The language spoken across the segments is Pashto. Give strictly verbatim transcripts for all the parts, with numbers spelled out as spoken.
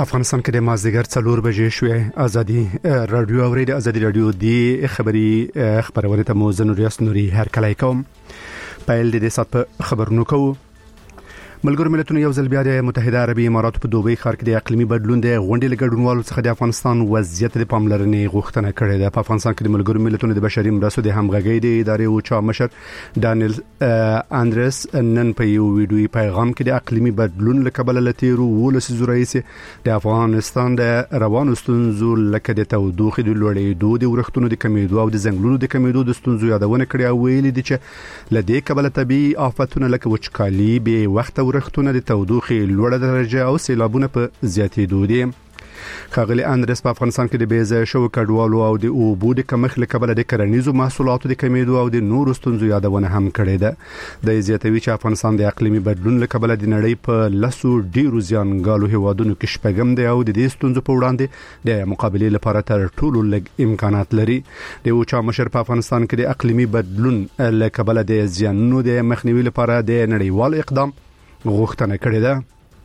افغانستان کې د مازدیګر څلور بجې شوې. ازادي رادیو اوري د ازادي رادیو دی خبري خبرونه ته مو زنور یاس نوري هر کله کوم پایل د دې سات په خبرونو کوو. ملګرو ملتونو یو ځل بیا د متحده عربي اماراتو په دوبۍ ښار کې د اقلیمي بدلون د غونډې لګډونوالو څخه د افغانستان وضعیت د پاملرنې غوښتنه کړې ده. په افغانستان کې د ملګرو ملتونو د بشري مرستو د همغږۍ د ادارې او چا مشر دانیل اندرس نن په یو ویډیوي پیغام کې د اقلیمي بدلون لکبل لتیرو ولسي رئیس د افغانستان د روانو ستونزو لکه د تودوخې د لوړېدو د ورښتونو د کمیدو او د ځنګلونو د کمیدو د ستونزو یادونه کړې او ویلي دي چې لدې کبل طبيعي آفتونه لکه وچکالي به وخت ورښتونه د تودوخې لوړه درجه او سیلابونه په زیاتېدو دي. خاغلی اندرس په افغانستان کې د بیزه شو کډوالو او د اوبو د کمښت لکبل د کرنیزو محصولاتو د کمیدو او د نورو ستونزو یادونه هم کړې ده. د زیاتوي چې افغانستان د اقلیمي بدلون لکبل د نړۍ په لسو ډیرو زیانګالو هیوادونو کې شپږم دی او د دې ستونزو په وړاندې د مقابله لپاره تر ټولو لږ امکانات لري. د اوچا مشر په افغانستان کې د اقلیمي بدلون لکبل د زیانونو د مخنیوي لپاره د نړیوال اقدام غوښتنه کړې ده.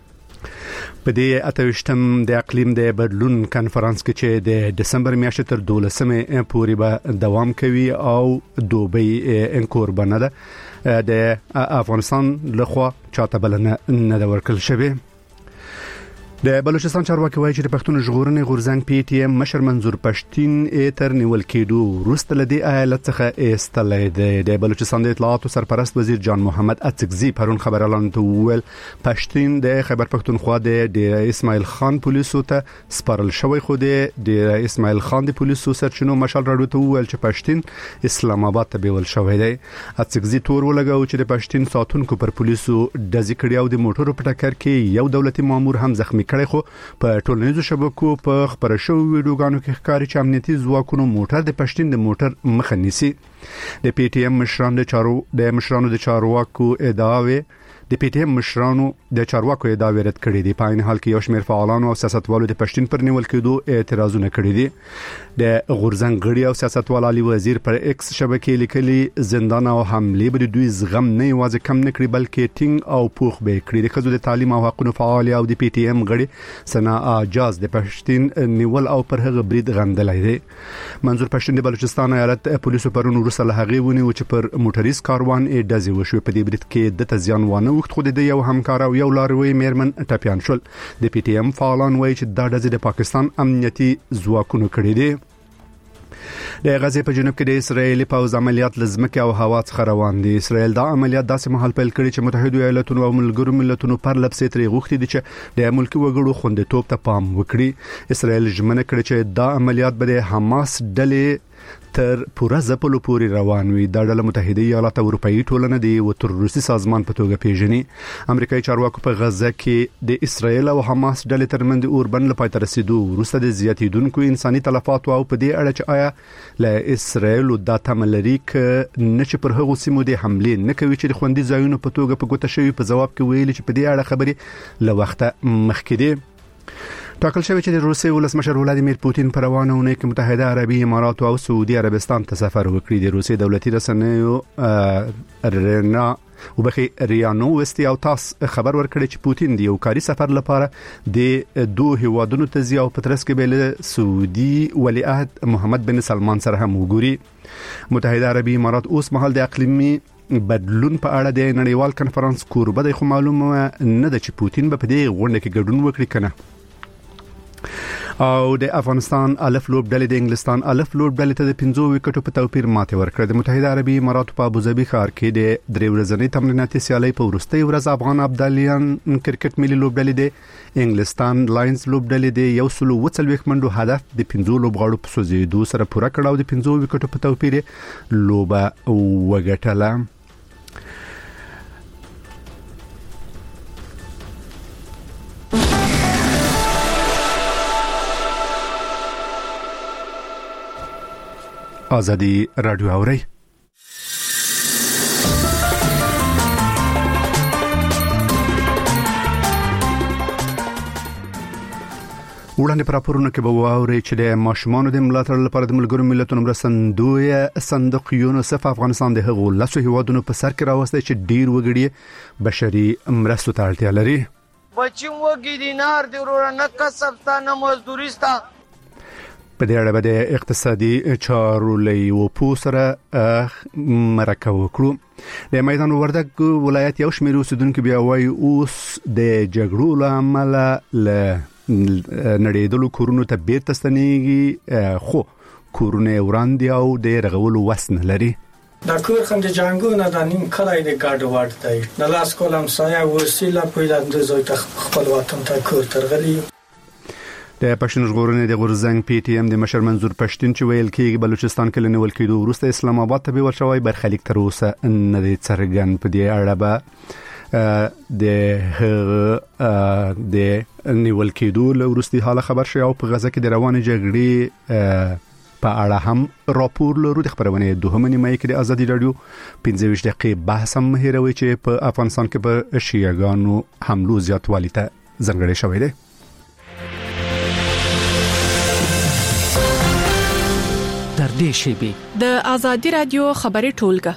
په دې اتوشتم د اقلیم د بدلون کانفرنس کې چې د دسمبر میاشتې تر دولسمې پورې به دوام کوي او دوبۍ انکور بنده د افغانستان لخوا چاته بلنه نه ورکل شوی. د بلوچستان چارواکي وایي چې د پښتون ژغورنې غورځنګ پی ټی ایم مشر منظور پښتين اتر نیول کېدو وروسته لدی ایالت څخه ایستلې ده. د بلوچستان د اطلاعات سرپرست وزیر جان محمد اڅکزي پرون خبر اعلان ول پښتين د خیبر پښتونخوا د اسماعیل خان پولیسو ته سپارل شوی خو د اسماعیل خان د پولیسو سرچینو مشال راډیو ته ویل چې پښتين اسلام آباد ته بیول شوی دی. اڅکزي تور ولګاو چې د پښتين ساتونکو پر پولیسو د ذکر یو د موټرو په ټکر کې یو دولتي مامور هم زخمی کړي خو په ټولنیزو شبکو په خبرو شوو ویډیوګانو کې ښکاري چې امنیتي ځواکونو موټر د پښتين د موټر مخه نیسي. د پی ټی ایم مشرانو د چارو د مشرانو د چارواکو ادعاوې د پی ټی ایم مشرانو د چارواکو ادعاوې رد کړې دي. په عین حال کې یو شمېر فعالانو او سیاستوالو د پښتين پر نیول کېدو اعتراضونه کړي دي. د غورځنګ غړي او سیاستوال علي وزیر پر ایکس شبکې لیکلي زندان او حمله به دوی زغم نه یوازې کم نه کړی بلکې ټینګ او پوخ به کړی. د خزو د تعلیم او حقوقو فعال او د پی ټی ایم غړي سنا اجاز د پښتين نیول او پر هغه برید غندلای دي. منظور پښتين د بلوچستان ایالت پولیسو پرون وروسته له هغه ونی چې پر موټریس کاروان یې دزي وشو. په دې برید کې د تزیان وانه وخت خو د یو همکار او یو لاروي میرمن ټپيان شول. د پی ټی ایم فعالان وایي چې دا د پاکستان امنیتي ځواکونو کړی دي. د غزې په جنوب کې د اسرایل پوځ عملیات لزمکه او هوا څخه روان دي. اسرایل دا عملیات داسې مهال پیل کړي چې متحده ایالاتونو او ملګرو ملتونو پر لپسې ترې غوښتي دي چې د ملکی وګړو خوندیتوب ته پام وکړي. اسرایل ژمنه کړې چې دا عملیات به د حماس ډلې تر پورا ځپلو پورې روان وي. دا ډله متحده ایالات او اروپאי ټولنه دی او تروریستي سازمان په توګه پیژني. امریکایي چارواکو په غزه کې د اسرایل او حماس ډلې ترمنځ اوربند لپاره تر رسیدو وروسته د زیاتیدونکو انساني تلفات او په دې اړه چې آیا له اسرایل او د تملری ک نه چې پر هغه سیمو د حمله نه کوي چې د خوندي ځایونو په توګه په ګوته شوی په جواب کې ویلي چې په دې اړه خبري له وخته مخکې دي. ټاکل شوی چې د روسیې ولسمشر ولادیمیر پوتین پر روانه اونۍ کې متحده عربي امارات او سعودي عربستان ته سفر وکړي. د روسیې دولتي رسنیو رنا او بخي ریانو وستي او تاس خبر ورکړي چې پوتین د یو کاري سفر لپاره د دوه هیوادونو ته ځي او په ترڅ کې به سعودي ولیعهد محمد بن سلمان سره هم وګوري. متحده عربي امارات اوس مهال د اقلیمي بدلون په اړه د نړیوال کانفرنس کوربه د معلومه نه ده چې پوتین به په دې غونډه کې ګډون وکړي کنه. او د افغانستان الف لوب ډلې د انګلستان الف لوب ډلې ته د پنځو وکټو په توپیر ماته ورکړه. د متحده عربي امارات په ابوظبي ښار کې د درې ورځنۍ تمریناتي سیالۍ په وروستۍ ورځ افغان ابدالیان کرکټ ملي لوب ډلې د انګلستان لاینز لوب ډلې د یو سلو وڅلوېښت منډو هدف د پنځو لوبغاړو په سوځېدو سره پوره کړ او د پنځو وکټو په توپیر لوبه وګټله. ازادي رادیو اوري. وړاندې پر راپورونه کې به واوري چې د ماشومانو د ملاتړ لپاره د ملګرو ملتونو مرستندوی صندوق یونیسف افغانستان د هغو لسو هیوادونو په سر کې راوستي چې ډیر وګړي بشري مرستو ته اړتیا لري. بچیم وګی دینار دی ورور نه کسب تا نه مزدوری ستا. په دې اړه د اقتصادي چارو لیو پوسره مرکه وکړو. د میدان وردګ ولایت یو شمېر اوسیدونکو بیا وایي اوس د جګړو له امله له نړیدلو کورونو ته بیرته ستنېږي، خو کورونه وړاندې او د رغولو وس نه لري. دا کور خم د جنگو نه د نیم کلای د ګاډ وړ دی د لاس کولم سایه وسیله پیدا د زوی ته خپل وطن ته کور ترغلی. د پښتون ژغورنې د غورزنګ پی ټی ایم د مشر منظور پښتون چې ویل کېږي بلوچستان کې لنول کېدو وروسته اسلام آباد ته به ورشوي برخلیک تر اوسه نه دی څرګند. په دې اړه به د د نیول کېدو له وروستي حال خبر شي او په غزه کې د روانې جګړې په اړه هم راپور لرو. د خبرونه دوهمه نیمه کې د ازادي رادیو پنځه ویشت دقیقې بحث هم هیروي چې په افغانستان کې په شیعاګانو حملو زیاتوالی ته ځانګړی شوی دی. در دې شیبه د ازادي رادیو خبري ټولګه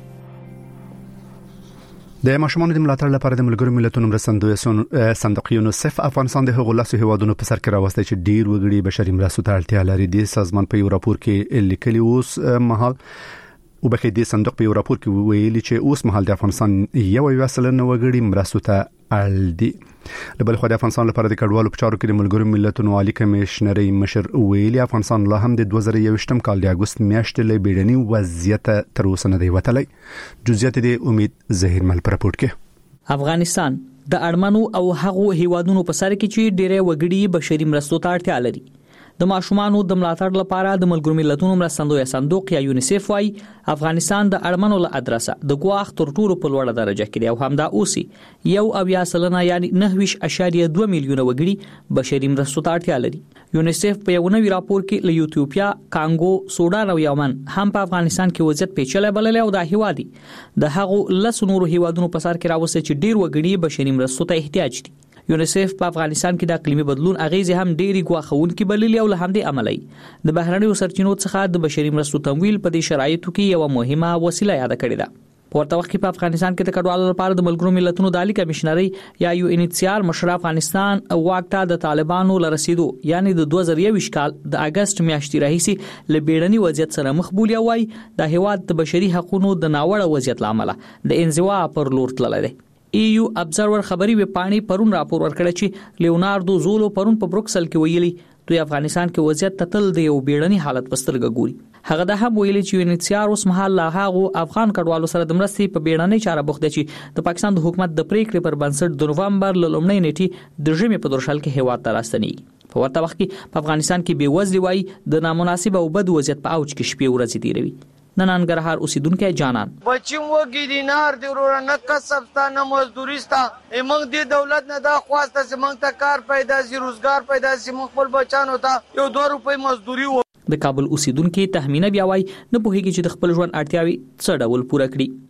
د ماشومانو د ملاتړ لپاره د ملګرو ملتونو مرستندوی صندوق یونیسف افغانستان د حقوق الانسان هیوادونو په سر کې راوستي چې ډیر وګړي بشري مرستو ته اړتیا لري. د سازمان په یو راپور کې لیکلي اوس مهال او بکې د صندوق په یو راپور کې ویلي چې اوس مهال د افغانستان یو وسلنه وګړي مرستو ته اړ دي. لبل خو د افغانستان لپاره د کډوالو په چارو کې د ملګرو ملتونو عالی کمشنري مشر ویلي افغانستان لا هم د دوه زره یوویشتم کال د اگست میاشتې له بیړني وضعیت تر اوسه نه دی وتلی. جزئیات د امید زهیر مل پر راپور کې. افغانستان د اړمنو او هغو هیوادونو په سر کې چې ډېر وګړي بشري مرستو ته اړتیا لري. د ماشومانو د ملاتړ لپاره د ملګرو ملتونو مرستندوی صندوق یا یونیسف وايي افغانستان د اړمنو له ادرسه د ګواښ تر ټولو په لوړه درجه کې دی او همدا اوسي یو اویا سلنه یعنی نه ویش اشاریه دوه میلیونه وګړي بشري مرستو ته اړتیا لري. یونیسف په یو نوی راپور کې له ایتھوپیا، کانګو، سودان او یمن هم په افغانستان کې وضعیت پیچلې بللې او د هیوادي د هغو لس نورو هیوادونو په سر کې راوستي چې ډیر وګړي بشري مرستو ته احتیاج دي. یونیسف په افغانستان کې د اقلیمي بدلون اغیزې هم ډېری ګواښونکې بللې او له همدې عملي د بهرنیو سرچینو څخه د بشري مرستو تمویل په دې شرایطو کې یو مهمه وسیله یاد کړې ده. په ورته وخت کې په افغانستان کې د کډوالو لپاره د ملګرو ملتونو د عالی کمشنري یا یو ان ایچ سی آر مشر افغانستان واکته د طالبانو لرسیدو یعنی د دوه زره یوویشت کال د اگست میاشتې راهیسي له بیړني وضعیت سره مخ بولی وای د هیواد د بشري حقوقو د ناوړه وضعیت لامل د انزوا پر لور تللی دی. ایو ابزرور خبري وپاڼې پرون راپور ورکړی چې لیوناردو زولو پرون په بروکسل کې ویلي دوی افغانستان کې وضعیت تتل د یو بیړني حالت پسترګ ګوري. هغه د هم ویلي چې یونیسیار اوس مهال لا هغه افغان کډوالو سره د مرستې په بیړنۍ چاره بوخت دي چې د پاکستان د حکومت د پریکړې پر بنسټ د نوومبر ل لومړۍ نیټې د ژمي په درشل کې هیواد ته راستنیږي. په ورته وخت کې په افغانستان کې بیوزلي وای د نامناسب او بد وضعیت په اوج کې شپې ورځې تیروي. نن انګرهار اوسیدونکو جانان بچیم وګی دینار دی ورور نه کسب تا نه مزدوری ستا موږ د دولت نه دا خواسته چې موږ ته کار پیدا شي روزګار پیدا شي موږ خپل بچانو ته یو دوه روپۍ مزدوری و. د کابل اوسیدونکو تخمینه بیا وای نه پوهیږي چې د خپل ژوند اړتیاوي څه ډول پوره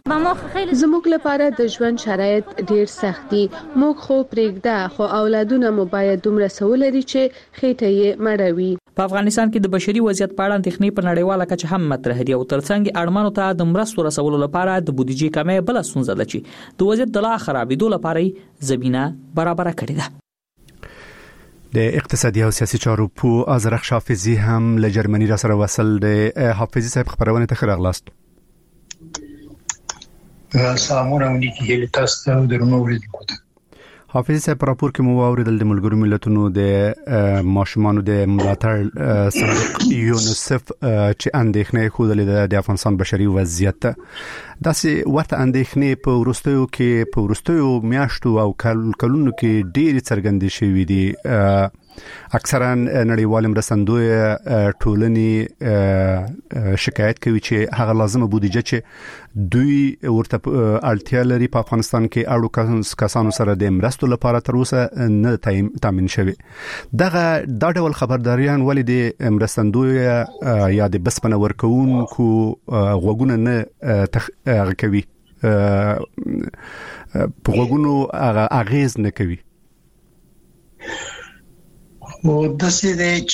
کړي. زموږ لپاره د ژوند شرایط ډیر سخت دي. موږ خو پرېږده خو اولادونه مو باید دومره سولري چې خېټه یې مړوي. په افغانستان کې د بشري وضعیت په اړه تخنیک په نړیواله کچه هم مطرح دي او ترڅنګ اړمنو ته د مرستو رسولو لپاره د بودیجې کمې بل ستونزه ده چې د وضعیت د لا خرابېدو لپاره زمينه برابر کړې ده. د اقتصادي او سیاسي چارو په ازرخ حافظي هم له جرمني را سره وصل د حافظي صاحب خبرونه ته خراغلاست. سلامونه علیکم هیله تاسو ته درنو ولیدو. حافظ صاحب راپور کې مو اوریدل د ملګرو ملتونو د ماشومانو د ملاتړ صندوق یونیسف چې اندېښنې خوده د افغانستان بشري وضعیت داسې ورته اندېښنې په وروستیو کې په وروستیو میاشتو او کلونو کې ډېری څرګندې شوې دي. اکثرا نړیوال مرستندوی ټولنې شکایت کوي چې هغه لازمه بودیجه چې دوی ورته اړتیا لري په افغانستان کې اړو کسانو سره د مرستو لپاره تر اوسه نه تامین شوی. دغه دا ډول خبرداريان ولې د مرستندوی یا د بسپنه ورکوونکو غوګونه نه تخ کوي په غوګونو اغیز نه کوي. او د سې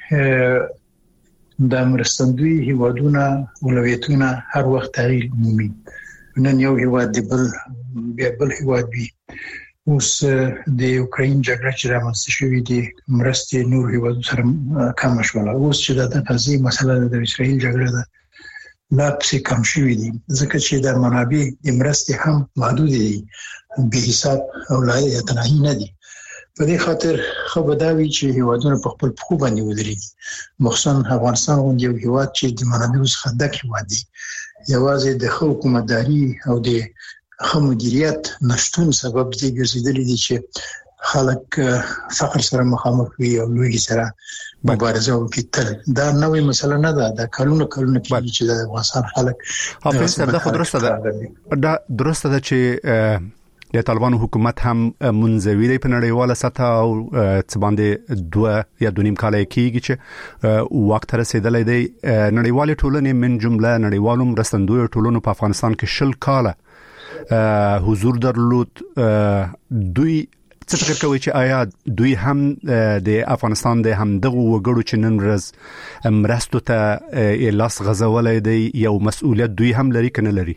چې د مرستندوی هیوادونه ولایتونه هر وخت تغییر مومي. نن یو هیواد دی بل بیا بل هیواد وي اوس د یوکرين جګړه چې رامنځته شوې دي مرستې نور هیوادو سره کم شول. اوس چې د غزې مسله د اسرائیل جګړه ده لا پسې کم شوې دي ځکه چې د منابع د مرستې هم محدود دي به حساب او لا یتناهي نه دي. په دې خاطر خو بداوی چې هیوادونه په خپل پخو باندې ودرېږي مخصوصا افغانستان غونډه یو هیواد چې د منابعو څخه ډک هیواد دی یوازې د حکومتداري او د خو مدیریت نشټون سبب دی ګرځیدلی دي چې خلک فقر سره مخامخ وي او لوی سره مبارزه وکړي. دا نوې مسله نه ده، دا کلونه کلونه کې چې د افغانستان خلک حافظ صاحب دا خو درسته ده دا درسته ده چې د طالبانو حکومت هم منځوي دی په نړیواله سطح او څه باندې دوه یا دوه نیم کال کېږي چې وخت رسیدلی دی. نړیوالې ټولنې من جمله نړیوالو مرستندویو ټولنو په افغانستان کې شل کاله حضور درلود. دوی څه فکر کوي چې آیا دوی هم د افغانستان د همدغه وګړو چې نن ورځ مرستو ته لاس غځولای دی یو مسؤلیت دوی هم لري کنه لري؟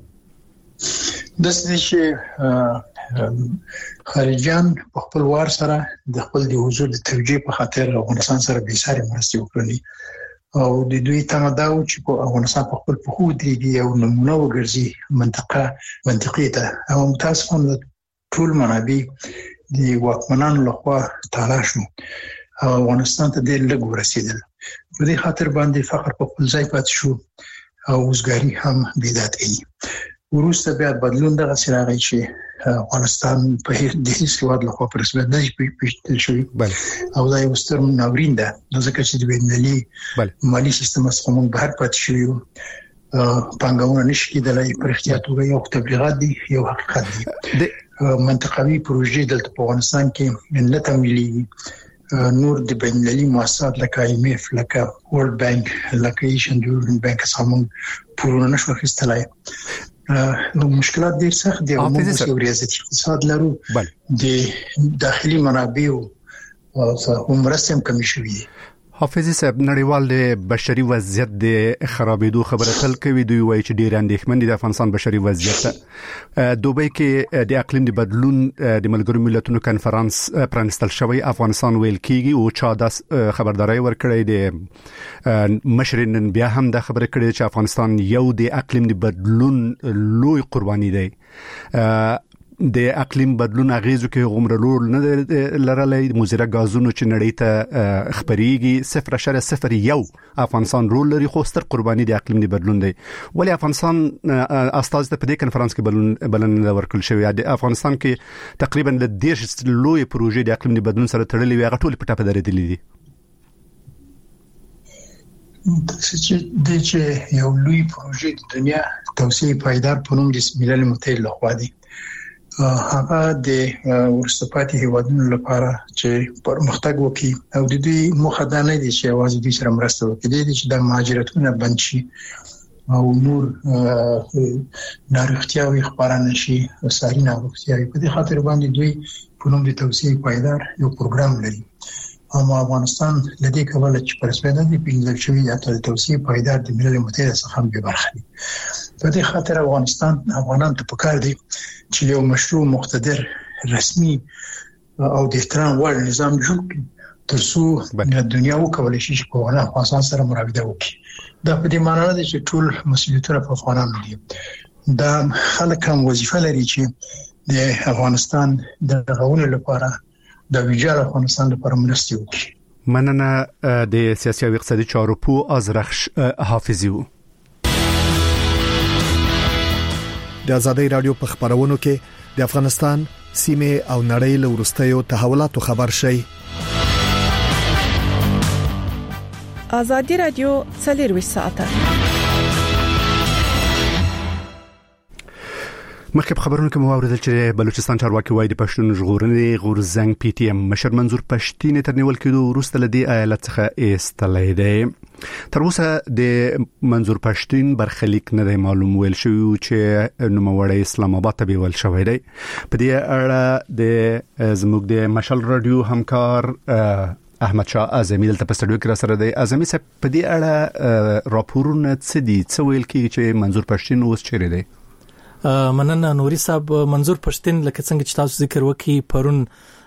د څه چې خارجيان په خپل وار سره د خپل د حضور د توجیه په خاطر افغانستان سره به ساري مرستې وکړي او د دوی تمدا او چې په افغانستان په خپل په خو دی یو نمونه وګرځي منطقه منطقي ته او متاسفانه ټول منابع د واکمنانو لخوا تعالی شو او افغانستان ته د لږ ورسېدل. په دې خاطر باندې فقر په خپل ځای پات شو او وزګاری هم بدات ای. وروسته بیا بدلون دغه سراغی چې افغانستان په د هیڅ هیواد لخوا پر رسمیت نه پیژندل شوی او دا یو ستر ناورین ده ځکه چې د بینالمللي مالی سیستم څخه موږ بهر پاتې شوو. پانګونه نشي کېدلای پر احتیاط توګه یو تبلیغات دي یو حقیقت دی. منطقوي پروژې دلته په افغانستان کې نه تمویلي نور د بینالمللي مؤسسات لکه آی ایم اف لکه ورلد بانک لکه ایشین ډیولپمنٹ بانک څخه پورونه نشو اخیستلای. نو مشکلات ډیر سخت دي او موږ یو ریاضتي اقتصاد لرو د داخلي منابعو او مرستم کمی شوی دي. حافظ صاحب نړیوال د بشري وضعیت د خرابېدو خبره تل کوي. دوی وایي چې ډېر اندېښمن دي د افغانستان بشري وضعیت. دوبۍ کې د اقلیم د بدلون د ملګرو ملتونو کانفرنس پرانستل شوی افغانستان ویل کیږي او چا د خبرداري ورکړې د مشرن بیا هم د خبره کړې چې افغانستان یو د اقلیم د بدلون لوی قرباني دی. د اقلیم بدلون اغیزو کې غومره رول نه لرلای مزره غازونو چې نړۍ ته خبريږي صفر اشاریه صفر یو افغانستان رول لري خو ستر قرباني د اقلیم د بدلون دی. ولی افغانستان استاد ته په دې کنفرانس کې بلن بلنه ورکړل شوې د افغانستان کې تقریبا د دیش لوی پروژې د اقلیم د بدلون سره تړلې وي هغه ټول په ټاپه درېدلې دي. چې د چې یو لوی پروژې د دنیا توسعه پایدار په نوم د ملل متحد لخوا دی هغه د ورسته پاتې هیوادونو لپاره چې پرمختګ وکړي او د دې مخه دا نه دي چې یوازې د سره مرسته وکړي چې د مهاجرتونو بند شي او نور نارښتیاوي خبرانه شي او ساري نارښتیاوي په دې خاطر باندې دوی په نوم د توسعه پایدار یو پروګرام لري. اما افغانستان لدې کولای چې پر اساس د پیژندل شوی د توسعه پایدار د ملل متحد څخه هم به برخه وي. په دې خاطر افغانستان افغانان ته پکار دي چې یو مشروع مقتدر رسمي او د احترام وړ نظام جوړ کړي ترڅو د دنیا وکولای شي چې په افغانستان سره مراوده وکړي. دا په دې معنی نه چې ټول مسؤلیتونه په افغانانو دي. دا خلک هم وظیفه لري چې د افغانستان د غوونې لپاره د ویجاړ افغانستان لپاره مرستې وکړي. مننه د سیاسي او اقتصادي چارو په ازرخش حافظي وو. د ازادي رادیو په خبرونو کې د افغانستان سیمه او نړۍ له ورستیو تحولاتو خبر شي. ازادي رادیو څلور ساعته مخکې خبرونه کوم اوریدل چې بلوچستان چارواکي وایي د پښتون ژغورنې غورزنګ پی ټی ایم مشر منظور پښتين تر نیول کېدو وروسته لدی ایالت څخه ایستلې دی. تر اوسه د منظور پښتين برخلیک نه دی معلوم ویل شو چې نوموړی اسلام آباد ته ویل شوی دی. په دې اړه د زموږ د مشال رادیو همکار احمد شاه اعظمي دلته په سټډیو کې را سره دی. اعظمي صاحب په دې اړه راپورونه څه دي څه ویل کېږي چې منظور پښتين اوس چیرې دی؟ مننه نوري صاحب. منظور پښتين لکه څنګه چې تاسو ذکر وکي پرون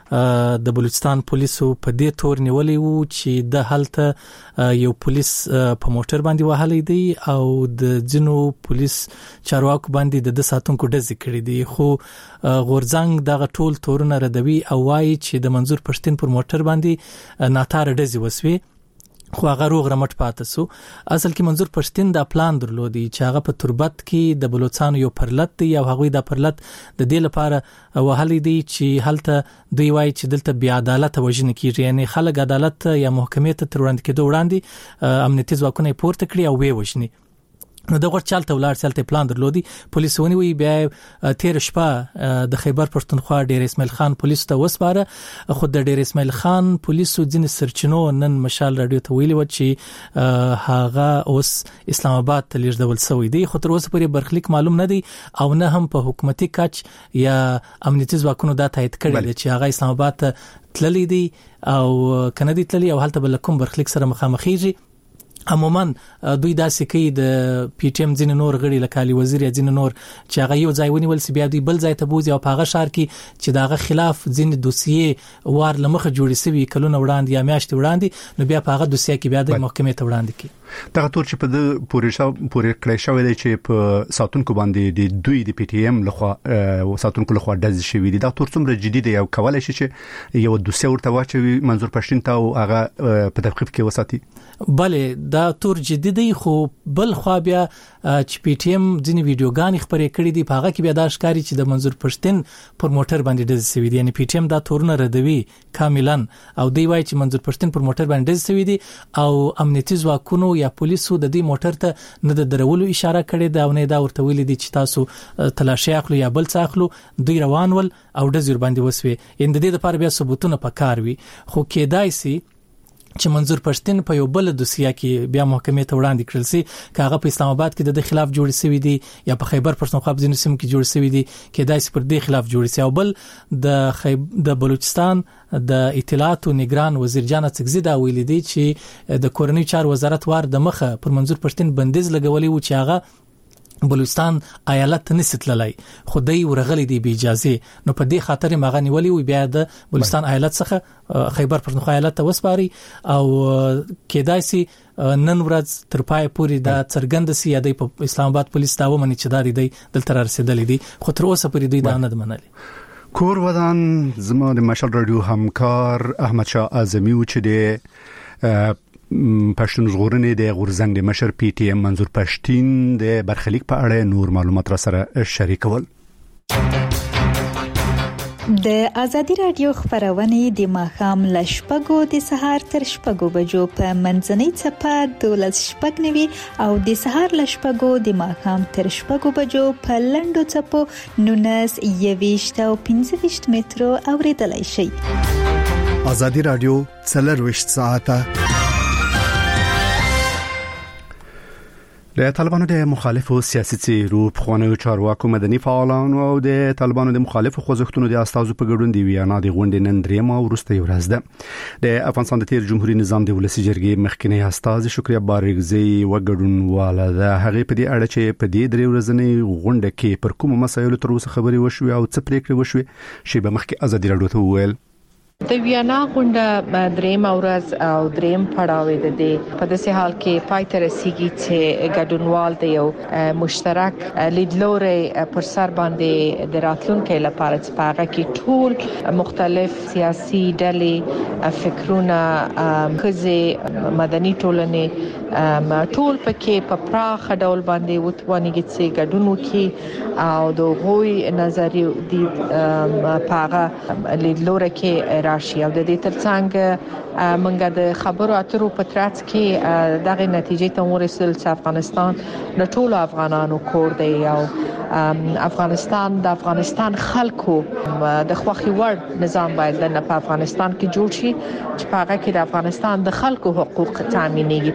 د بلوچستان پولیسو په دې تور نیولې وو چې د حالت یو پولیس په موټر باندې وهلې دی او د جنو پولیس چارواکو باندې د ساتونکو ډزې کړې دي، خو غورځنګ دغه ټول تورونه ردوي او وايي چې د منظور پښتين پر موټر باندې ناتار ډزې وسوي، خو هغه روغ رمټ پاتې سو. اصل کې منظور پښتين دا پلان درلودي چې هغه په تربت کې د بلوچستان یو پرلط دی او هغه د پرلط د دې لپاره وهلې دی چې هلته دوی وایي چې دلته بیا عدالت وژنه کیږي، یعنی خلک عدالت یا محکمې ته تر وړاندې کېدو وړاندې امنیتي ځواکونه پورته کړی او وی وژني. نو دغه چالت ولار چالت پلان درلودي. پولیسونی وی بیا تیر شپه د خیبر پښتونخوا ډیر اسماعیل خان پولیس ته وسپاره، خو د ډیر اسماعیل خان پولیسو ځین سرچینو نن مشال رادیو ته ویلي و چې هغه اوس اسلام آباد ته لیږدول شوی دی، خو تر اوسه پورې برخلیک معلوم نه دی او نه هم په حکومتي کچ یا امنیتي ځواکونو دا تایید کړی دی چې هغه اسلام آباد ته تللی دی او کنه دی تللی او هلته بل کوم برخلیک سره مخامخېږي. عموما دوی داسې کوي د پی ټی ایم ځین نور غړي لکه علي وزیر یا ځین نور چې هغه یو ځای ونیول سی بیا دوی بل ځای ته بوزي او په هغه شهر کې چې داغه خلاف ځین دوسیې وار لمخه جوړې سوي کلونه وړاندې یا میاشتې وړاندې، نو بیا په هغه دوسیه کې بیا د محکمې ته وړاندې کی دغه تور چې په د پورې پورې کړی شوی دی چې په ساتونکو باندې د دوی د پی ټی ایم لخوا ساتونکو لخوا ډز شوی دی. دا تور څومره جدي دی او کولای شي چې یو دوسیه ورته واچوي منظور پښتين ته او هغه په تفقیق کې وساتي؟ بله دا تور جدي دی، خو بل خو بیا چې پی ټی ایم ځینې ویډیوګانې خبرې کړې دي په هغه کې بیا دا ښکاري چې د منظور پښتين پر موټر باندې ډز شوی دی، یعنی پی ټی ایم دا تورونه ردوي کاملا او دی وایي چې منظور پښتين پر موټر باندې ډز شوی دی او امنیتي ځواکونو یا پولیسو د دې موټر ته نه د درولو اشاره کړې ده او نه دا ورته ویلي دي چې تاسو تلاشي اخلو یا بل څه اخلو. دوی روان ول او ډز ور باندې وسوي، ان د دې لپاره بیا ثبوتونه پکار وي، خو کېدای سي چې منظور پښتين په یو بل دوسیه کې بیا محکمې ته وړاندې کړل سي، کاغه په اسلام آباد کې د خلاف جوړ شوی دی یا په خیبر پښتونخوا په ځینو سیمو کې جوړ شوی دی، کېدای سي پر دې خلاف جوړ شي. او بل د خیب د بلوچستان د اطلاعات او نگران وزیر جان څکزي دا ویل دي چې د کورنۍ چار وزارت وار د مخه پر منظور پښتين بندیز لګولې و چې هغه بلوچستان ایالت نستللای، خدای ورغلی دی به اجازه، نو په دې خاطر مغنی ولی وی بیا د بلوچستان ایالت څخه خیبر پښتونخوا ایالت ته وسپاري او کېدای سي نن ورځ تر پای پورې دا څرګند سي یا د اسلام آباد پولیس دا ومني چې داري دی دلته رسیدلې دي، خو تر اوسه پورې دوی دا نه منلي. کور ودان زما د مشال رادیو همکار احمد شاه اعظمي و چې د پښتون ژغورنې د غورځنګ د مشر پی ټی ایم منظور پښتين د برخلیک په اړه نور معلومات را سره شریکول. د ازادي رادیو خبرونه د ماخام لشپګو د سهار تر شپګو بجو په منځنۍ چپه دولس شپږ نوي او د سهار لشپګو د ماخام تر شپګو بجو په لندو چپو نونس یويشت او پنځه ویشت مترو اوریدلای شي. ازادي رادیو څلور وشت ساعته د طالبانو د مخالفو سیاسي څیرو په خوانو چارواکو مدني فعالانو او د طالبانو د مخالفو خوځښتونو د استازو په ګډون دی ویانا د غونډې نن درېمه وروسته ورځ ده. د افغانستان د تیر جمهوریت نظام د ولسی جرګې مخکنی استاذ شکریا بارګزی وګډون واله هغه په دې اړه چې په دې درې ورځې غونډه کې پر کوم مسایلو تر اوسه خبري وشوي او څه پریکړې وشوي شی به مخکې ازادي رادیو ته وویل. د ویانا غونډه دریم ورځ او دریم پړاو د دې په داسې حال کې پای ته رسیدي چې ګډونوال د یو مشترک لیدلوري پر سر باندې د راتلونکو لپاره چې په هغه کې ټول مختلف سیاسي ډلې فکرونه خزه مدني ټولنې ټول پکې په پراخ ډول باندې وتوانیږي چې ګډون وکړي او د غوي نظریه د پاغه لیدلوري کې راشي او د دې ترڅنګ منګه د خبرو اترو په ترڅ کې دغه نتیجې ته ورسېدل چې افغانستان د ټولو افغانانو کور دی او افغانستان د افغانستان خلکو د خوخي وړ نظام باید د افغانستان کې جوړ شي چې په هغه کې د افغانستان د خلکو حقوق تضمینېږي، په هغه کې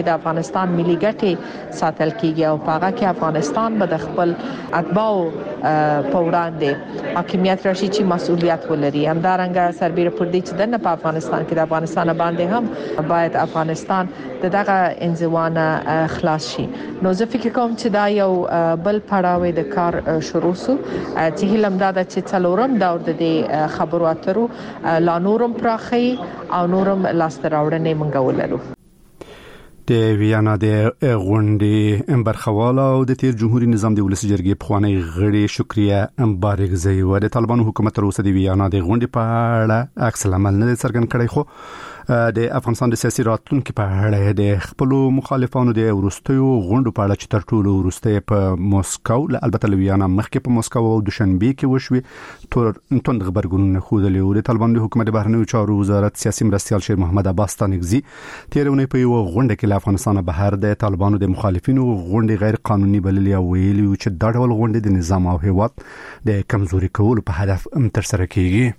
د افغانستان ملي ګټې ساتل کیږي او پاغه کې افغانستان به د خپل اتباعو په وړاندې حاکمیت راشي چې مسؤلیت ولري. همدارنګه سربېره پر دې چې د افغانستان کې د افغانستان باندې هم باید افغانستان دغه انزوانه خلاص شي. نو زه فکر کوم چې دا یو بل پړاو د کار شروع سو چې هلم دا چې څلورم دور د خبرو اترو لا نورم پراخي او نورم لاستراوړنې منګ ولرو. د ویانا د غونډې امبرخواله او د تیر جمهوریت نظام د ولسی جرګې پخوانی غړي شکریه امبارګزی و د طالبانو حکومت تر اوسه د ویانا د غونډې په اړه عکس العمل نه څرګند کړی، خو د افغانستان د سیاسي راتلونکو په اړه د خپل مخالفانو د ورستیو غونډو په اړه چې تر ټولو ورسته په موسکو، البته ویانا مخکې په موسکو او دوشنبه کې وشوي تر توند خبرګون خودلې او د طالبانو حکومت بهرنیو چارو وزارت سیاسي مرستيال شیر محمد عباس تانګزی تیرونه په یو غونډه کې افغانستان بهر د طالبانو د مخالفینو غونډې غیر قانوني بللې او ویلي چې دا ډول غونډې د نظام او هیواد د کمزوري کولو په هدف تر سره کیږي.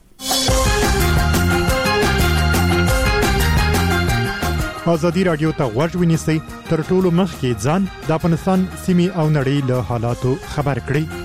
ازادي رادیو ته غوږ ونیسئ، تر ټولو مخکې ځان د افغانستان سیمې او نړۍ له حالاتو خبر کړئ.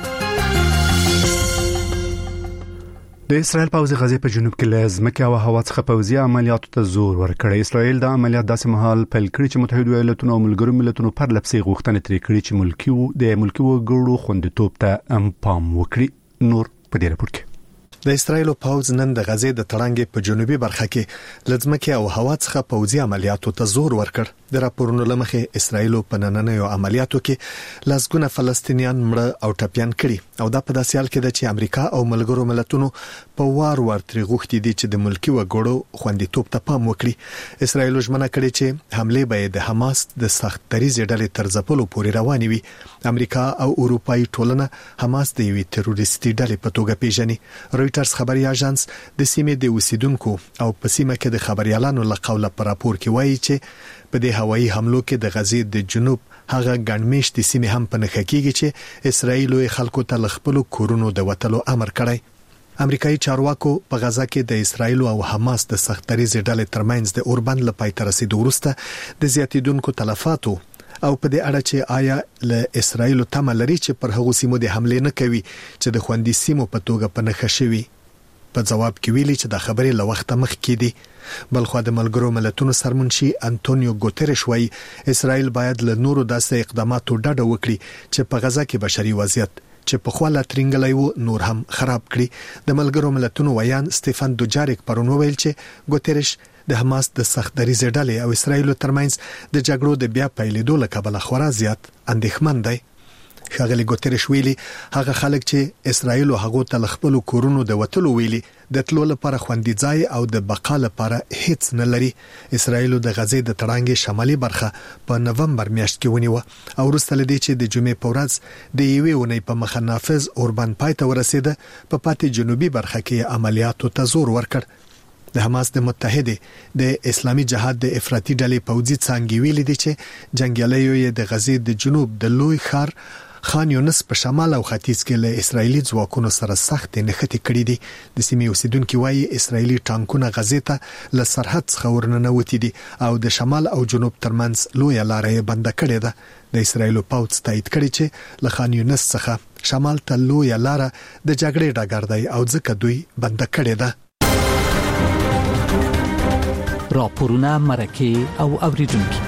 د اسرائیل پوځ غزې په جنوب کې لازمکه او هوا څخه پوځي عملیاتو ته زور ورکړی. اسرائیل د عملیات داسې مهال پیل کړی چې متحده ایالاتونو او ملګرو ملتونو پر لپسې غوښتنې ترې کړې چې ملکی وو د ملکی وګړو خوندیتوب ته هم پام وکړي. نور په دې راپور کې د اسرائیل پوځ نن د غزې د تړانګې په جنوبي برخه کې لزمکه او هوا څخه پوځي عملیاتو ته زور ورکړ. د راپورونو لمخې اسرائیل په نننیو عملیاتو کې لسګونه فلسطینیان مړه او ټپيان کړي او دا په داسې حال کې ده چې امریکا او ملګرو ملتونو په وار وار ترې غوښتي دي چې د ملکی وګړو خوندیتوب ته پام وکړي. اسرائیل ژمنه کړې چې حمله به د حماس د سخت دریزې ډلې تر ځپلو پورې روانې وي. امریکا او اروپאי ټولنه حماس د یوې تروریستي ډلې په توګه پیژني. رويټرز خبري اژانس د سیمې د اوسیدونکو او په سیمه کې د خبريالانو له قوله پر راپور کې وایي چې په دې هوایي حملو کې د غزې د جنوب هغه ګڼمېشتي سیمې هم په نخښه کېږي چې اسرائیل خلکو ته لخپلو کورونو د وټلو امر کړی. امریکایي چارواکو په غزا کې د اسرائیل او حماس د سخت دریزې ډلې ترمنځ د اوربند لپاره تر رسیدو وروسته د زیاتیدونکو تلفاتو او په دې اړه چې آیا له اسرائیل تمه لري چې پر هغو سیمو د حمله نه کوي چې د خوندي سیمو په توګه په نخښه شوي. په جواب کې ویلي چې د خبرې له وخت مخ کې دي. بلخو د ملګرو ملتونو سرمنشي انټونیو ګوتریش وايي اسرائیل باید له نورو داسې اقداماتو ډډه وکړي چې په غزا کې بشري وضعیت چې په خواله ترنګلای وو نور هم خراب کړي. د ملګرو ملتونو ویان سټيفن دوجاریک پرون ویل چې ګوتریش د حماس د سخت دریزې ډلې او اسرائیل ترمنځ د جګړو د بیا پیلېدو له کبله خورا زیات اندېښمن دی. ښاغلي ګوتریش ویلي هغه خلک چې اسرائیل او هغه ته خپل کورونو د وټلو ویلي د تلو لپاره خوندي ځای او د بقا لپاره هیڅ نه لري. اسرائیل د غزې د تړانګې شمالي برخه په نومبر میاشت کې ونیوه او وروسته لدی چې د جمعې په ورځ د یوې ونې په مخ نافذ اوربند پای ته ورسېده په پاتې جنوبي برخه کې عملیاتو ته زور ورکړ. د حماس د متحده د اسلامي جهاد د افراطي ډلې پوځي څنګه ویلي دي چې جنگیالیو یې د غزې د جنوب د لوی خار خان یونس په شمال او ختیځ کې له اسرایلی ځواکونو سره سخت نښتې کړې دي. د سیمې اوسیدونکو وايي اسرایلی ټانکونه غزې ته له سرحد څخه ورننوتي دي او د شمال او جنوب ترمنځ لوی لارې بند کړې ده. د اسرایلو پوځ تایید کړی چې له خان یونس څخه شمال ته لوی لار د جګړې ډګر دی او ځکه دوی بند کړې ده. راپورونه مرکه او اوریدونکو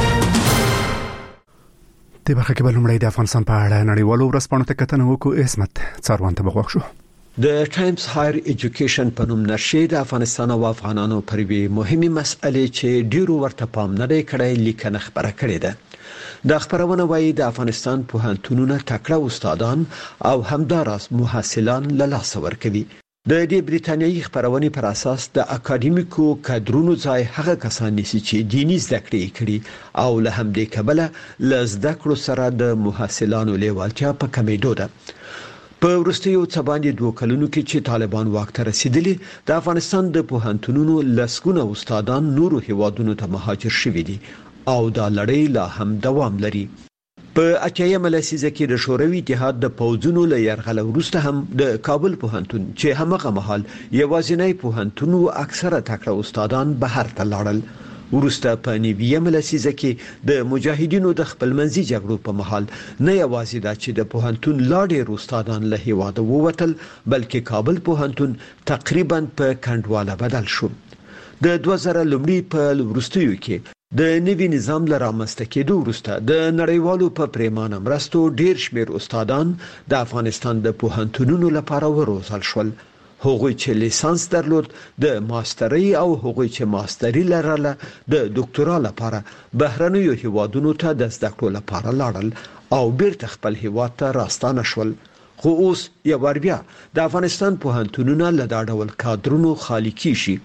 د برخه کې بلومړی د افغانستان په اړه نړیوالو ورځپاڼو ته کتنه وکړو. اسمت څاروان ته بغوښ شو. د ټایمز هایر ایجوکیشن په نوم نشریه د افغانستان او افغانانو پر وی مهمه مسئله چې ډیرو ورته پام نه دی کړی لیکنه خبره کړې ده. د خبرونه وایي د افغانستان پوهنتونونه تکړه استادان او همداراز محصلان له لاس ورکوي. د دې بریتانیایي خبرونې پر اساس د اکاډمیکو کادرونو ځای هغه کسان نشي چې دیني زده کړې کړي او له همدې کبله له زده کړو سره د محصلانو لیوالتیا په کمیدو ده. په وروستیو څه باندې دوه کلونو کې چې طالبان واک ته رسیدلي د افغانستان د پوهنتونونو لسګونه استادان نورو هیوادونو ته مهاجر شوي دي او دا لړۍ لا هم دوام لري. په اتیایم لسیزه کې د شوروي اتحاد د پوځونو له یرغل وروسته هم د کابل پوهنتون چې همغه مهال یوازینی پوهنتون او اکثره تکړه استادان بهر ته لاړل ورسته په نیویه لسیزه کې د مجاهدینو د خپلمنځي جګړو په محل نه یوازې دا چې د پوهنتون لا ډېر استادان له هیواده ووتل بلکې کابل پوهنتون تقریبا په کندواله بدل شو. د دوه زره لومړي په وروستیو کې د نوي نظام لپاره رامنځته کېدو وروسته د نړیوالو په پریمانه مرستو ډیر شمیر استادان د افغانستان د پوهنتونونو لپاره وروزل شول. هغوی چې لیسانس درلود د ماسترۍ او هغوی چې ماستري لرله د ډاکټرا لپاره بهرنیو هیوادونو ته د زده کړو لپاره لاړل او بیرته خپل هیواد ته راستانه شول. خو اوس یو ور بیا د افغانستان پوهنتونونه له دا ډول کادرونو خالی کیږي.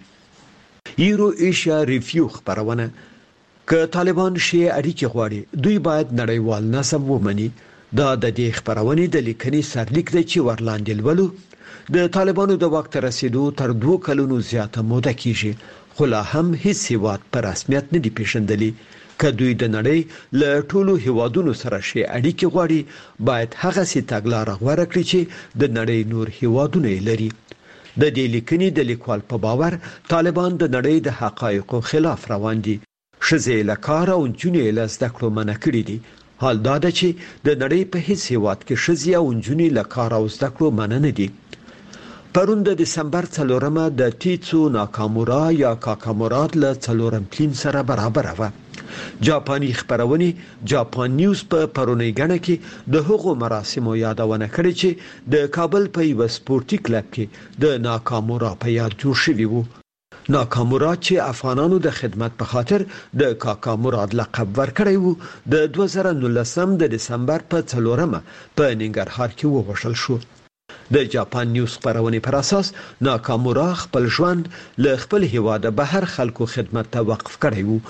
ایرو ایشیا ریویو خبرونه که طالبان شي اړیکې غواړي دوی باید نړیوال نظم ومني. دا د دې خبرونې د لیکنې سرلیک دی چې ورلاندې لولو. د طالبانو د وخت رسیدو تر دوه کلونو زیاته موده کیږي خو لا هم هیڅ هیواد په رسمیت نه دی پیژندلی. که دوی د نړۍ له ټولو هیوادونو سره شي اړیکې غواړي باید هغه سي تګلارې غوړه کړي چې د نړۍ نور هیوادونه لري. د دې لیکنې د لیکوال په باور طالبان د نړۍ د حقایقو خلاف روان دي. شزه له کار او جنې له زده کړو منع کړی دي. حال دا ده چې د نړۍ په هیڅ هیواد کې شزه او جنې له کار او زده کړو منع نه دي. پرون د دسمبر څلورمه د تیڅو ناکامورا یا کاکامورا له څلورم کلین سره برابر و. جاپاني خبرونه جاپان نیوز په پرونی غنه کې د هغو مراسمو یادونه کړې چې د کابل په یو سپورتي کلب کې د ناکامورا په یاد جوړ شوی وو. ناکامورا چې افغانانو د خدمت په خاطر د کاکامورا لقب ورکړی وو د دوه زره نولسم د دسمبر په څلورمه په ننګرهار کې ووژل شو. د جاپان نیوز خبرونې پر اساس ناکامورا خپل ژوند له خپل هیواده بهر خلکو خدمت ته وقف کړی وو.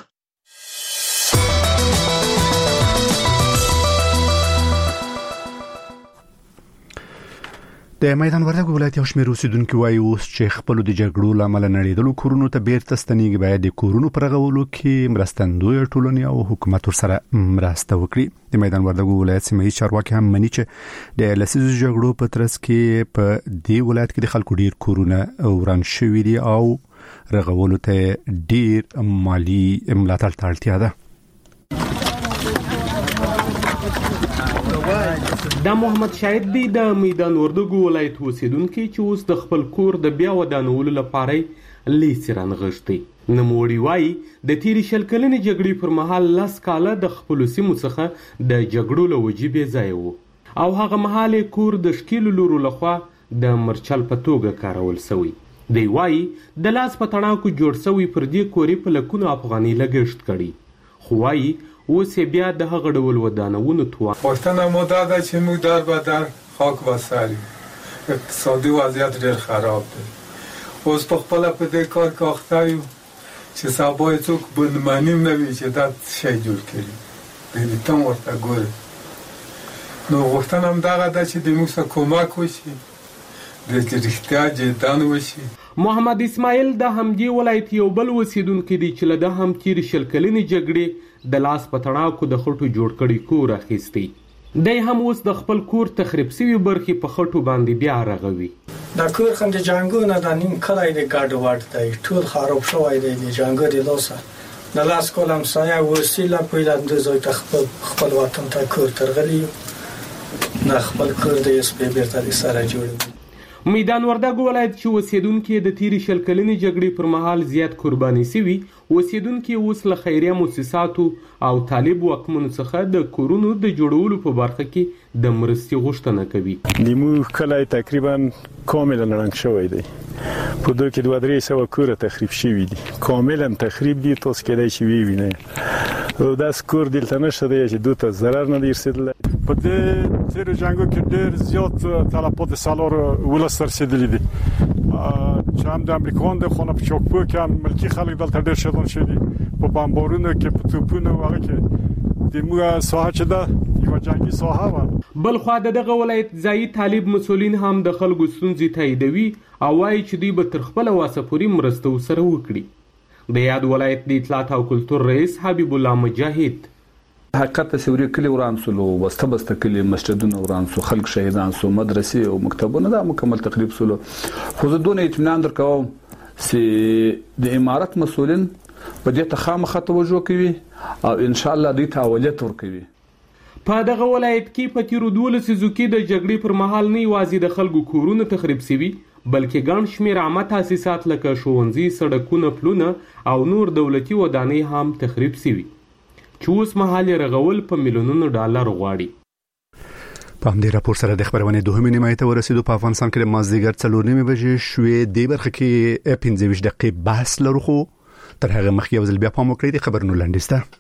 د میدان وردګو ولایت یو شمېر اوسیدونکو وایي اوس چې خپل د جګړو لامل نړیدلو کورونو ته بیرته ستنېږي باید د کورونو پر غولو کې مرستندوی ټولنې او حکومت سره مرسته وکړي. د میدان وردګو ولایت سیمه چارواکي هم مني چې د لسیزو جګړو په ترڅ کې په دې ولایت کې د خلکو ډیر کورونه وران شوي دي او رغولو ته ډیر مالی ملاتړ ته اړتیا ده. دا محمد شاهد دی د میدان وردګو ولایت اوسیدونکو چې اوس د خپل کور د بیا ودانولو لپاره لیسران غشتي. نموړي وای د تیری شل کلنې جګړې پر مهال لاس کاله د خپل سیمو څخه د جګړو له وجې ځای وو او هغه مهال کور د شکیل لورو لخوا د مرچل په توګه کارول شوی. دی وای د لاس په تڼاکو جوړ شوی پر دې کورې په لکونو افغاني لګښت کړي. خو وای اوس بیا د هغه ډول ودانونو توان پښتنه موده ده چې موږ در به در خاک وساري. اقتصادي وضعیت ډېر خراب دی. اوس په خپل په دې کار کې اخته یو چې سبا څوک بندمنی نه وي چې دا شی جوړ کړي. دې ته ورته ګوري. نو غوښتنه هم دغه ده چې د موږ سره کومک وشي. د رښتیا جدان وشي. محمد اسماعیل د همدې ولایت یو بل اوسیدونکی دی چې له د هم تیر شل کلنې جګړې د لاس په تڼاکو د خټو جوړ کړي کور اخیستی. دی هم اوس د خپل کور تخریب شوي برخې په خټو باندې بیا رغوي. دا کور خم د جنګو نه د نیم کلای د ګاډ وړ دی ټول خراب شوی دی د جنګ د لاسه د لاس کولم سایه وسیله پیدا د زوی خپل خپل وطن ته کور ترغلی نه خپل کور د اس پی بیرته سره جوړ. میدان وردګو ولایت چې اوسیدونکو د تیر شل کلنې جګړې پر مهال زیات قرباني شوي اوسیدونکو اوس له خیریه مؤسساتو او طالب واکمنو څخه د کورونو د جوړولو په برخه کې د مرستې غوښتنه کوي. د مو کلای تقریبا کاملا رنګ شوی دی. په دوی کې دوه درې سوه کور تخریب شوي دي. کاملا تخریب دي. تاسو کېدای شي وینئ او دا سکور دلته نشته دی چې دوی ته ضرر نه رسیدلی. په دې تیر جنگو کې ډېر زیات طلبات سالار ولس رسیدلی دي چې هم د امریکا د خونه په چوکپو کې هم ملکی خلک دلته ډېر شدون شدي په بمبارونو کې په توپونو هغه کې د موږ ساحه چې ده یو جنگي ساحه و. بل خو دغه ولایت ځای طالب مسولین هم د خلکو ستونزې تاییدوي او وايي چې دوی به تر خپل واسه پورې مرسته سره وکړي. د یاد ولایت د اطلاعات او کلتور رئیس حبیب الله مجاهد حقیقت سوري کلی وران سولو وسته بسته کلی مسجدونه وران سو خلک شهیدان سو مدرسې او مکتبونه دا مکمل تقریب سولو. خو زه دونه اطمینان درکوم چې د امارت مسولین په دې ته خامخا توجه کوي او ان شاء الله دوی ته اولویت ورکوي. په دغه ولایت کې په تیرو دولسو څیزو کې د جګړې پر مهال نه یوازې د خلکو کورونه تخریب شوي بلکې ګڼ شمېر عامه تاسیسات لکه ښوونځي، سړکونه، پلونه او نور دولتي ودانۍ هم تخریب شوي چې اوس مهال یې رغول په میلیونونو ډالر غواړي. په همدې راپور سره د خبرونې دوهمې نیمایي ته ورسېدو. په افغانستان کې د مازدیګر څلور نیمې بجې شوې. دې برخه کې پنځه ویشت دقیقې بحث لرو، خو تر هغه مخکې یو ځل بیا پام وکړئ د خبرونو لنډیز ته.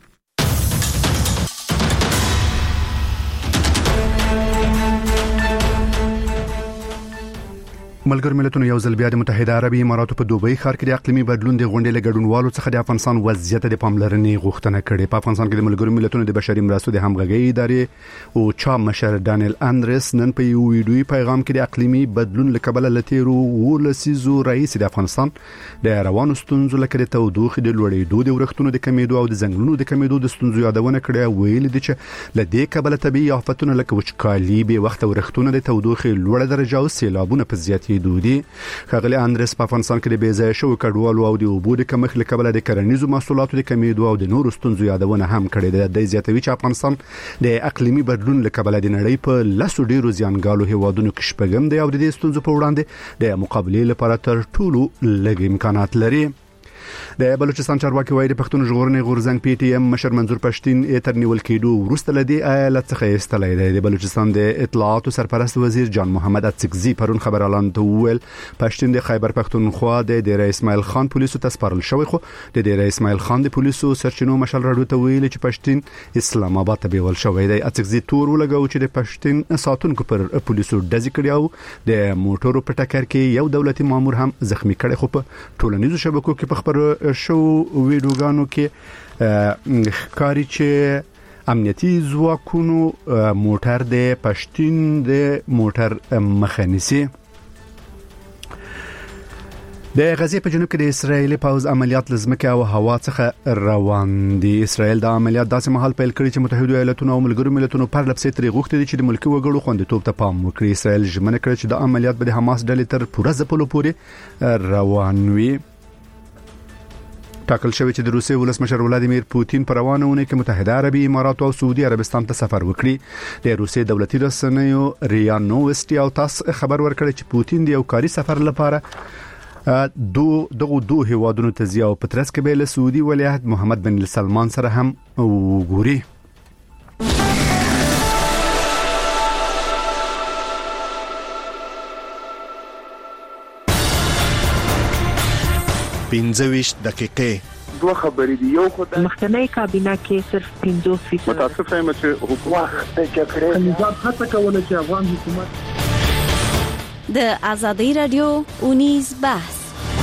ملګر ملتونو یو ځل بیا د متحده عربي اماراتو په دوبۍ ښار کې د اقلیمي بدلون د غونډې له ګډونوالو څخه د افغانستان وضعیت د پاملرنې غوښتنه کړې. په افغانستان کې د ملګر ملتونو د بشري مرستو د همغږي ادارې او چا مشر ډانیل اندرس نن په یو ویډیوي پیغام کې د اقلیمي بدلون لکبل لتیرو ولسیزو رئیس د افغانستان د روانو ستونزو لکه د تودوخې د لوړېدو، د ورښتونو د کمیدو او د ځنګلونو د کمیدو د ستونزو یادونه کړې. ویل دي چې لدې کبل طبيعي آفتونو لکه وچکالي، به وخت ورښتونه، د تودوخې لوړه درجه او سیلابونه په زیاتې دودي. خغلی اندرس په افغانستان کې د بیځای شو کډوالو او د اوبو د کمښت لکبل د کرنیزو محصولاتو د کمیدو او د نورو ستونزو یادونه هم کړې ده. د زیاتوي چې افغانستان د اقلیمي بدلون لکبل د نړۍ په لاسو ډیرو زیانګالو هیوادونو کې شپږم دی او د دې ستونزو په وړاندې د مقابله لپاره تر ټولو لږ امکانات لري. د بلوچستان چارواکي وایي د پښتون ژغورنې غورځنګ پی ټی ایم مشر منظور پښتين اتر نیول کېدو ورسته لدی ایالت څخه استلای دی. د بلوچستان د اطلاعات سرپرست وزیر جان محمد اتسکزي پرون خبر اعلان ویل پښتين د خیبر پښتونخوا د ډیر اسماعیل خان پولیسو ته سپارل شوی، خو د ډیر اسماعیل خان د پولیسو سرچینو مشال راډیو ته ویل چې پښتين اسلام آباد ته بیول شوی دی. اتسکزي تور ولګاو چې د پښتين ساتونکو پر پولیسو ډزې کړي او د موټرو په ټکر کې یو دولتي مامور هم زخمی کړي، خو په ټولنیزو شبکو کې په خبر شو ویډیوګانو کې ښکاري چې امنیتي ځواکونو موټر د پښتين د موټر مخنیسي. د غزې په جنوب کې د اسرایل پوځ عملیات لزمکه او هوا څخه روان دي. اسرایل د عملیات داسې مهال پیل کړی چې متحده ایالاتونو او ملګرو ملتونو پر لپسې ترې غوښتي چې د ملکی وګړو خوندیتوب ته پام وکړي. اسرایل ژمنه کړې چې د عملیات به د حماس ډلې تر پوره ځپلو پورې روان وي. ټاکل شوی چې د روسیې ولسمشر ولادیمیر پوتین پر روانونه کې متحده عربي امارات او سعودي عربستان ته سفر وکړي. د روسیې دولتي رسنیو ریا نووسټي او تاس خبر ورکړی چې پوتین د یو کاري سفر لپاره دو دغه دوه هیوادونو ته ځي او په ترڅ کې به له سعودي ولیعهد محمد بن سلمان سره هم وګوري. پنځه ویشت دقیقې دوه خبرې دي. یو خو د مخکنی کابینه کې صرف پنځوس فیصد متاسف یم چې حکومت د جګړې نظام هڅه کوله چې افغان حکومت د ازادي رادیو اونیز بحث.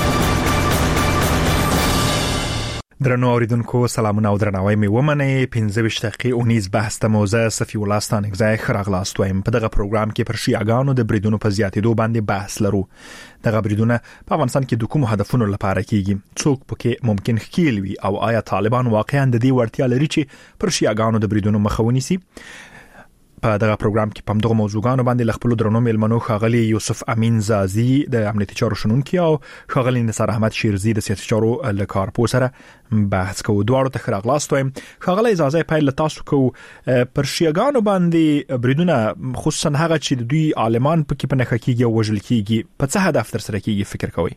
درنو اوریدونکو سلامونه او درناوی می ومنه. پنځه ویشت دقیقې اونیز بحث ته موزه صفی الله ستانک ځای خراغلاست وایم. په دغه پروګرام کې پر شیعاګانو د بریدونو په زیاتېدو باندې بحث لرو. دغه بریدونه په افغانستان کې د کوم هدفونو لپاره کیږي، څوک پکې ممکن ښکیل وي او آیا طالبان واقعا د دې وړتیا لري چې پر شیعاګانو د بریدونو مخه ونیسي. په دغه پروګرام کې په دغه موضوعاتو باندې خپل درنو میلمنو خاغلی یوسف امین زازی د امنیتي چارو شنونکي او خاغلی نصر احمد شیرزی د سیاسي چارو لکارپو سره بحث کوو. دواړو ته خراغلاست وایم. خاغلی زازی پایل تاسو کو پر شیعاګانو باندې بریدونه خصوصا هغه چې د دوی عالمان پکې په نخښه کېږي او وژل کېږي په څه هدف تر سره کېږي فکر کوئ؟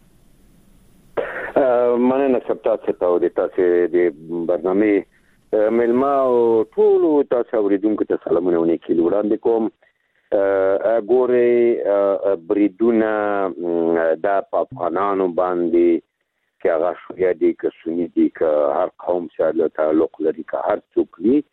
مننه سپتاسه ته د تاسو د برنامه ملما او ټول تاسو اوریدونکو ته سلامونه ونکړي وړاندې کوم. ګوره بریدونه د افغانانو باندې کې هغه شویا دي که سنی دي که هر قوم سره تعلق لري که هر څوک وي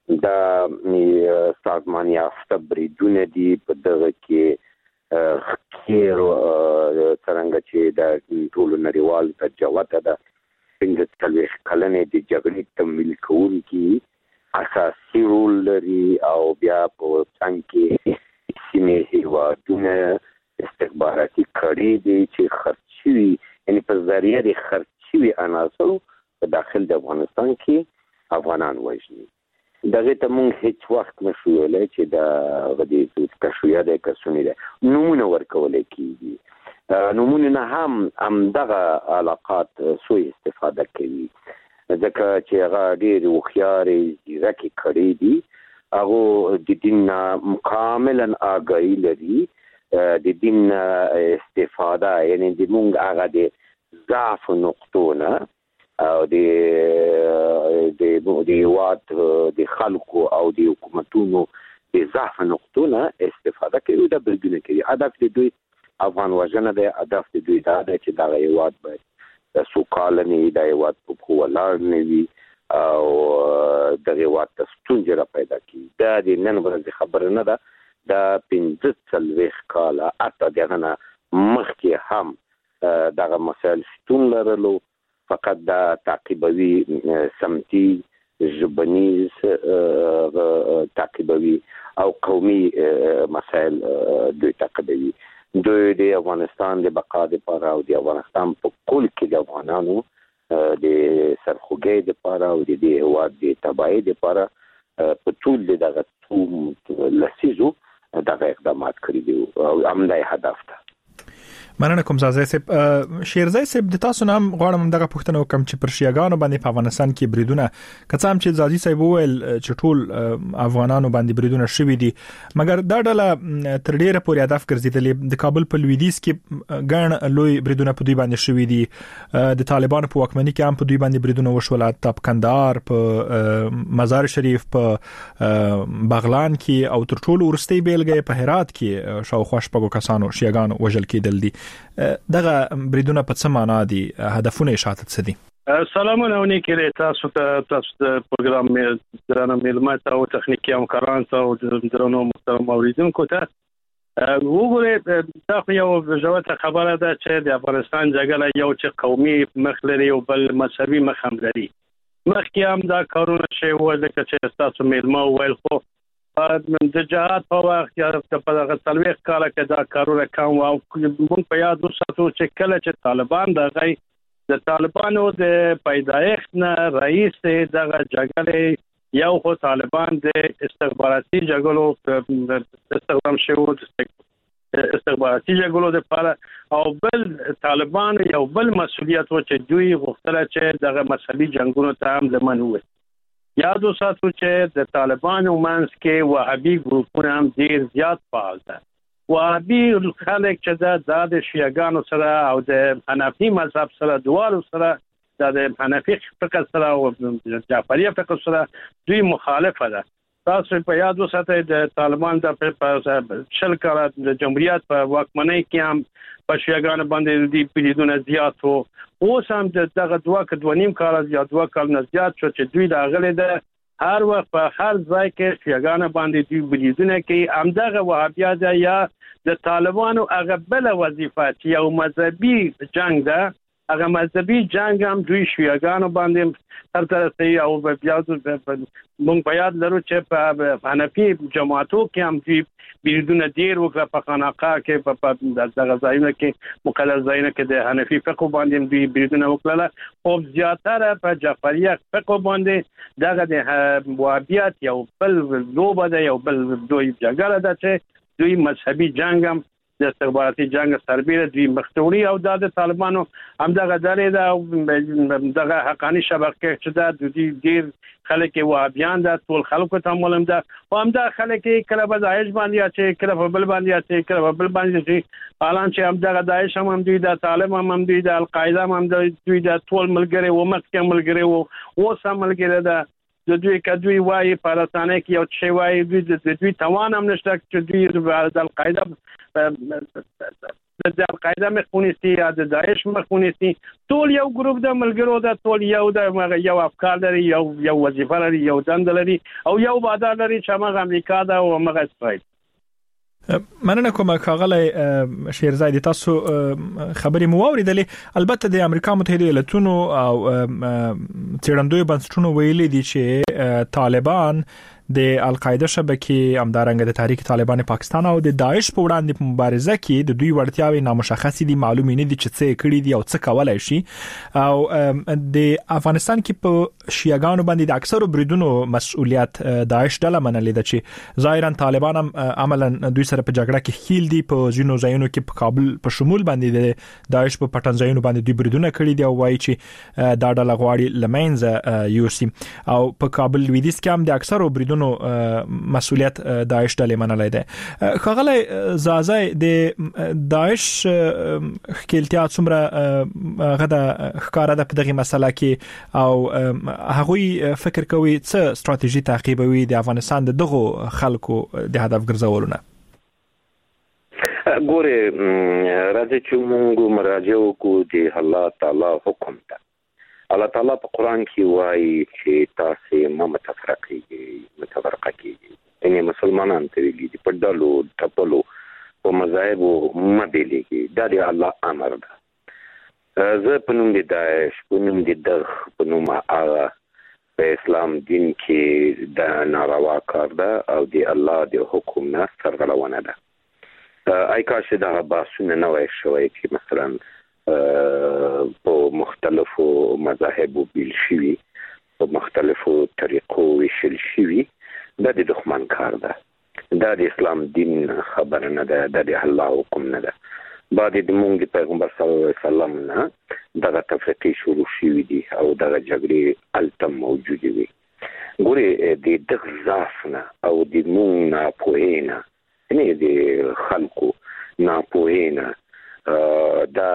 د سازمان یافته بریدونه دي. په دغه کې خیر څنګه چې د ټول نړیوال تجربه ده څنګه چې کلنې د جګړې تمویل کوونکي اساسي رول لري او بیا په څنګه کې سیمه هیوادونه استخباراتي کړي دي چې خرچوي یعنی په ذریعہ د خرچوي عناصر په داخل د افغانستان کې افغانان وژني. دغه ته مونږ هیڅ وخت نشو ویلای چې دا غدي کښویا د کسونی ده نمونه ورکول کیږي. نمونه نه هم هم دغه علاقات سوء استفاده کوي ځکه چې هغه ډېر وخیاري ځکه کړی دي هغه د دین کاملا آگاهی لري د دین استفاده یعنی د مونږ هغه د ضعف نقطونه او د د د واد د خلکو او د حکومتونو د ضعف نقطونه استفاده کوي د بلګنه کوي هدف د دوی افغان وژنه د هدف د دوی دا دی چې دا یواد باید د سوکالنی د یواد په کوولار نوي او د یواد د ستونزې را پیدا کی دا د نن ورځې خبره نه ده د پنځه څلوېښت کاله اته دغه مخکې هم دغه مسایل شتون لرلو فقط د تعقیبوي سمتي ژبنیز تعقیبوي او قومي مسایل دوی تعقیبوي دوی د افغانستان د بقا لپاره او د افغانستان په کل کې د افغانانو د سرخوږي لپاره او د دې هواد د تبعید لپاره په ټول دغه لسیزو دغه اقدامات کړی دي او همدای هدف ده. مننه کوم زازای صاحب شیرزای صاحب د تاسو نام غواړم دغه پوښتنه وکم چې پر شیعاګانو باندې په افغانستان کې بریدونه کڅام چې زازي صاحب وویل چې ټول افغانانو باندې بریدونه شوي دي مګر دا ډله تر ډیره پورې هدف ګرځیدلې د کابل په لویدیځ کې ګڼ لوی بریدونه په دوی باندې شوي دي د طالبانو په واکمنۍ کې هم په دوی باندې بریدونه وشول په کندهار په مزار شریف په بغلان کې او تر ټولو ورستۍ بیلګه په هرات کې شاوخوا شپږو کسانو شیعاګانو وژل کېدل دي دغه بریدونه په څه معنا دي هدفونه یې شاته څه دي؟ سلامونه او نیکي تاسو ته تاسو د پروګرام مې درنه معلومات او تخنیکی همکاران او درنو محترم اوریدونکو ته وګورئ دا یو ژوره خبره ده چې د افغانستان جګړه یو چې قومي مخ لري او بل مذهبي مخ هم لري مخکې هم دا کارونه شوي وو ځکه چې تاسو میلمه وویل خو د جهاد په وخت کې په دغه څلوېښت کاله کې دا کارونه کوم او موږ په یاد وساتو چې کله چې طالبان دغه د طالبانو د پیدایښت نه رئیس دغه جګړې یو خو طالبان د استخباراتي جګړو استخدام شوی استخباراتي جګړو لپاره او بل طالبان یو بل مسؤلیت و چې دوی غوښتل چې دغه مسلې جنگونو ته هم لمن وي یاد وساتو چې د طالبانو منځ کې وهابي ګروپونه هم ډیر زیات فعال دي وهابي خلک چې د شیعاګانو سره او د حنفي مذهب سره دوالو سره د حنفي فقه سره او جعفری فقه سره دوی مخالفه ده تاسو په یاد وساتئ د طالبان د شل کاله د جمهوریت په واکمنۍ کې هم په شیعاګانو باندې د بریدونه زیات وو اوس هم دغه دوه کډو نیم کال یا دوه کال نه زیات شو چې دوی د غلې د هر وخت په هر ځای کې شیعاګانو باندې دوی بریدونه کوي همدغه وهابیت یا د طالبانو هغه بل وظیفه چې یو مذهبي جنگ ده هغه مذهبي جنگ هم دوی شیعاګانو باندې تر ترسي او بیا موږ په یاد لرو چې په حنفي جماعتو کې هم دوی بریدونه ډیر وکړه په خانقاه کې په دغه ځایونو کې مقدس ځایونو کې د حنفي فقه باندې دوی بریدونه وکړه او زیاتره په جعفریه فقه باندې دغه د وهابیت یو بل لوبه ده یو بل دوی جګړه ده چې دوی مذهبي جنگ هم د استخباراتي جنگ سربېره دوی مختوري او د طالبانو همدغه درې ده دغه حقاني شبکه چې د دوی ډیر خلک وهابیان ده ټول خلکو ته معلوم ده او همدغه خلک کله به داعش باندې چې کله په بل باندې چې کله په بل باندې چې حالان چې همدغه داعش هم دوی د طالب هم دوی د القاعده هم دوی د ټول ملګری و مخکې ملګری و اوس هم ملګری ده د دوی کدوی وایي په رسانه کې یو څه وایي دوی د دوی توان هم نشته چې دوی د القاعده د القاعده مخونیسي یا د داعش مخونیسي ټول یو ګروپ د ملګرو د ټول یو د یو افکار لري یو یو وظیفه لري یو دند لري او یو بادار لري چې موږ امریکا دا او موږ اسرائیل مننه کوم کاغله شیرزای تاسو خبرې مو اوریدلې البته د امریکا متحده ایالاتونو او تیرندوی بنسټونو ویلي دي چې طالبان د القاعده شبکې همدارنګه د تحریک طالبان پاکستان او د داعش په وړاندې په مبارزه کې د دوی وړتیاوې نامشخص دي، معلوم نه دي چې څه کړي دي او څه کولای شي. او د افغانستان کې په شیعاګانو باندې د اکثرو بریدونو مسؤلیت داعش ډله منلې ده چې ظاهرا طالبان هم عملاً دوی سره په جګړه کې خیل دي. په ځینو ځایونو کې په کابل په شمول باندې د داعش په پټن ځایونو باندې دوی بریدونه کړي دي او وایي چې دا ډله غواړي لمنځه یوسي. او په کابل لویدیځ کې هم د اکثرو بریدونو مسؤلیت داعش ډلې منلې ده. خغله زازای د داعش خپلتیا څومره غدا ښکارا ده په دغه مسله کې او هغوی فکر کوي څه ستراتیژي تعقیبوي د افغانستان د دغه خلکو د هدف ګرځولونه. ګوره راځي چې موږ مراجعه وکړو د الله تعالی حکم ته. الله تعالی په قران کې وایي چې تاسو ما متفرقېږئ متفرقه کېږئ، یعنی مسلمانان ته ویلي دي په ډلو ټپلو په مذاهبو مبېلېږي. دا د الله امر ده. زه په نوم د داعش په نوم د دغ په نوم هغه په اسلام دین کې د ناروا کار ده او د الله د حکم نه سرغړونه ده. آی کاش دا باسونه نه وای شوی چې مثلا په مختلفو مذاهبو بیل شوي، په مختلفو طریقو ویشل شوي. دا د دښمن کار ده، دا د اسلام دین خبره نه ده، دا د الله حکم نه ده. بعد د موږ د پیغمبر صلی الله علیه وسلم نه دغه تفریقې شروع شوي دي او دغه جګړې هلته موجودې وي. ګورې د دغه ضعف نه او د موږ ناپوهۍ نه، یعنی د خلکو ناپوهۍ نه دا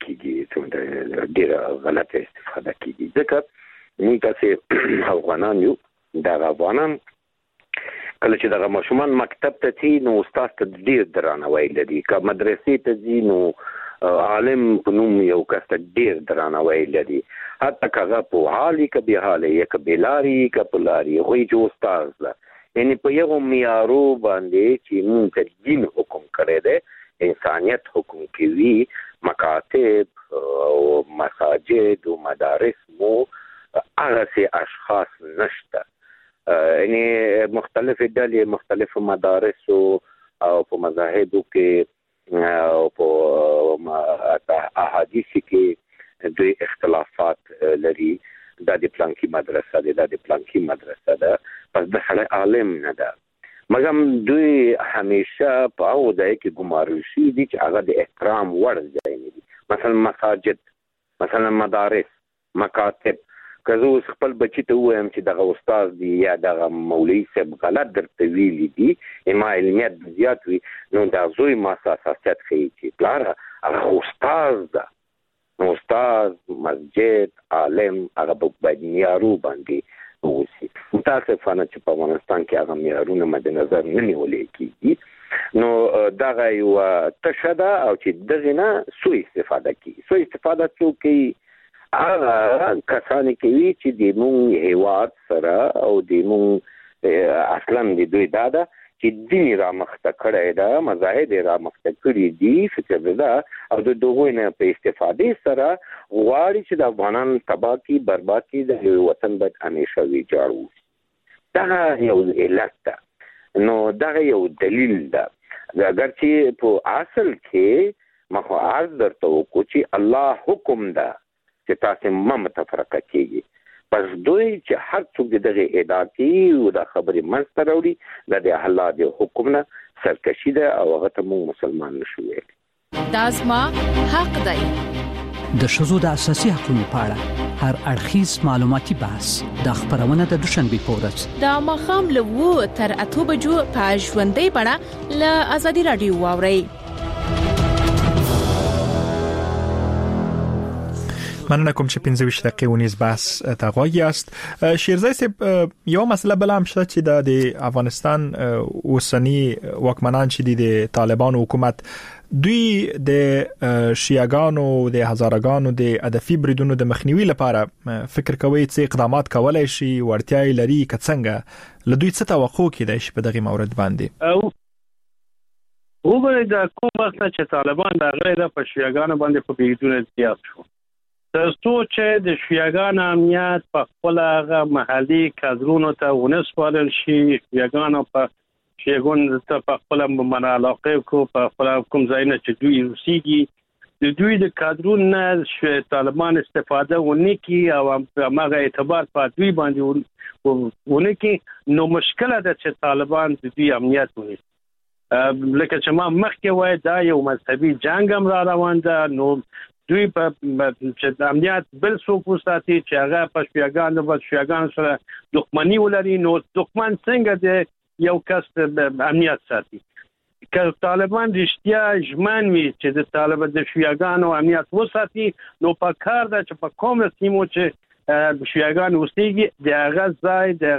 کېږي، ډېره غلطه استفاده کېږي. ځکه موږ تاسې افغانان یو. دغه افغانان کله چې دغه ماشومان مکتب ته ځي نو استاد ته ډېر درناوی لري، که مدرسې ته ځي نو عالم په نوم یو کس ته ډېر درناوی لري، حتی که هغه پوهالی که بېحاله یا که بېلاري که په لاري، هغوی چې استاد ده. یعنی په یو معیارو باندې چې موږ ته دین حکم کړی دی، انسانیت حکم کوي، مکاتب او مساجد او مدارس مو هغسې اشخاص نشته. یعنی مختلف ډلې مختلف مدارسو او په مذاهبو کې او په احادیثو کې دوی اختلافات لري. دا د پلانکی مدرسه ده، دا د پلانکی مدرسه ده، پس د سړی عالم نه ده. مګم دوی همیشه په هغو ځای کې ګمارل شوي دي چې هغه د احترام وړ ځای نه دي. مثلا مساجد، مثلا مدارس، مکاتب. که زه اوس خپل بچي ته ووایم چې دغه استاد دی یا دغه مولوي صاحب غلط درته ویلي دي، ما علمیت زیات وي، نو دا زوی ما حساسیت ښیي چې پلاره هغه استاد ده. نو استاد، مسجد، عالم هغه باید معیارو باندې اوسي. متاسفانه چې په افغانستان کې هغه معیارونه مد نظر نه نیولې کېږي. نو دغه یوه تشه ده او چې دغې نه سوء استفاده کېږي. سوء استفاده څوک کوي؟ هغه کسانې کوي چې د مونږ هیواد سره او د مونږ اصلا د دوی دا ده چې دین رامخته کړی ده، مذاهب رامخته کړي دي، فکر ده او د دغوی نه په استفادې سره غواړي چې د افغانان تباه کړي، برباد کړي، د وطن باید همیشه ویجاړ وشي. دغه یو علت ده. نو دغه یو دلیل ده. اگر چې په اصل کې ما خو عرض درته وکړو چې الله حکم ده چې تاسو ما متفرقه کېږي. پس دوی چې هر څوک دغه ادعا کوي او د خبرې منځته راوړي، د الله د حکم نه سرکشي ده او هغه ته موږ مسلمان نشو ویلی. دا زما حق دی. د ښځو د اساسي حقوقو په اړه هر اړخیز معلوماتي بحث د خبرونه د دوشنبه په ورځ د ماښام له اووه تر اته بجو په ژوندۍ بڼه له ازادي رادیو واورئ. مننه کوم چې پنځه ویشت دقیقې ونیز بحث ته غوږی است. شیرزای صاحب، یو مسله بل هم شته چې د افغانستان اوسنی واکمنان چې د طالبان حکومت دوی د شیعاګانو د هزارګانو د هدفي بریدونو د مخنیوي لپاره فکر کوي چې اقدامات کولای شي، ورتیاي لري، که څنګه له دوی څه توقع کیدای شي په دغه مورد باندې؟ وګورئ د کوم وخت چې طالبان د غیر په شیعاګانو باندې په بریدونه زیات شو، ترڅو چې د شیعاګانو امنیت په خپل هغه محلي کادرونو ته ونسپارل شي، شیعاګانو په شیعاګانو ته په خپل منالاقه کو په خپل کوم ځای نه چې دوی اوسېږي د دوی د کادرونو نه طالبان استفاده ونه کی او هغه اعتبار په دوی باندې ونه کی، نو مشکله ده چې طالبان د دوی امنیت ونیسي. لکه چې ما مخکې وای دا یو مذهبي جنگ هم را روان ده، نو دوی په چې امنیت بل څوک وساتي چې هغه په شیعاګانو په شیعاګانو سره دښمني ولري، نو دښمن څنګه د یو کس امنیت ساتي؟ که طالبان رښتیا ژمن وي چې د طالبان د شیعاګانو امنیت وساتي، نو په کار ده چې په کوم سیمو چې شیعاګان اوسېږي د هغه ځای د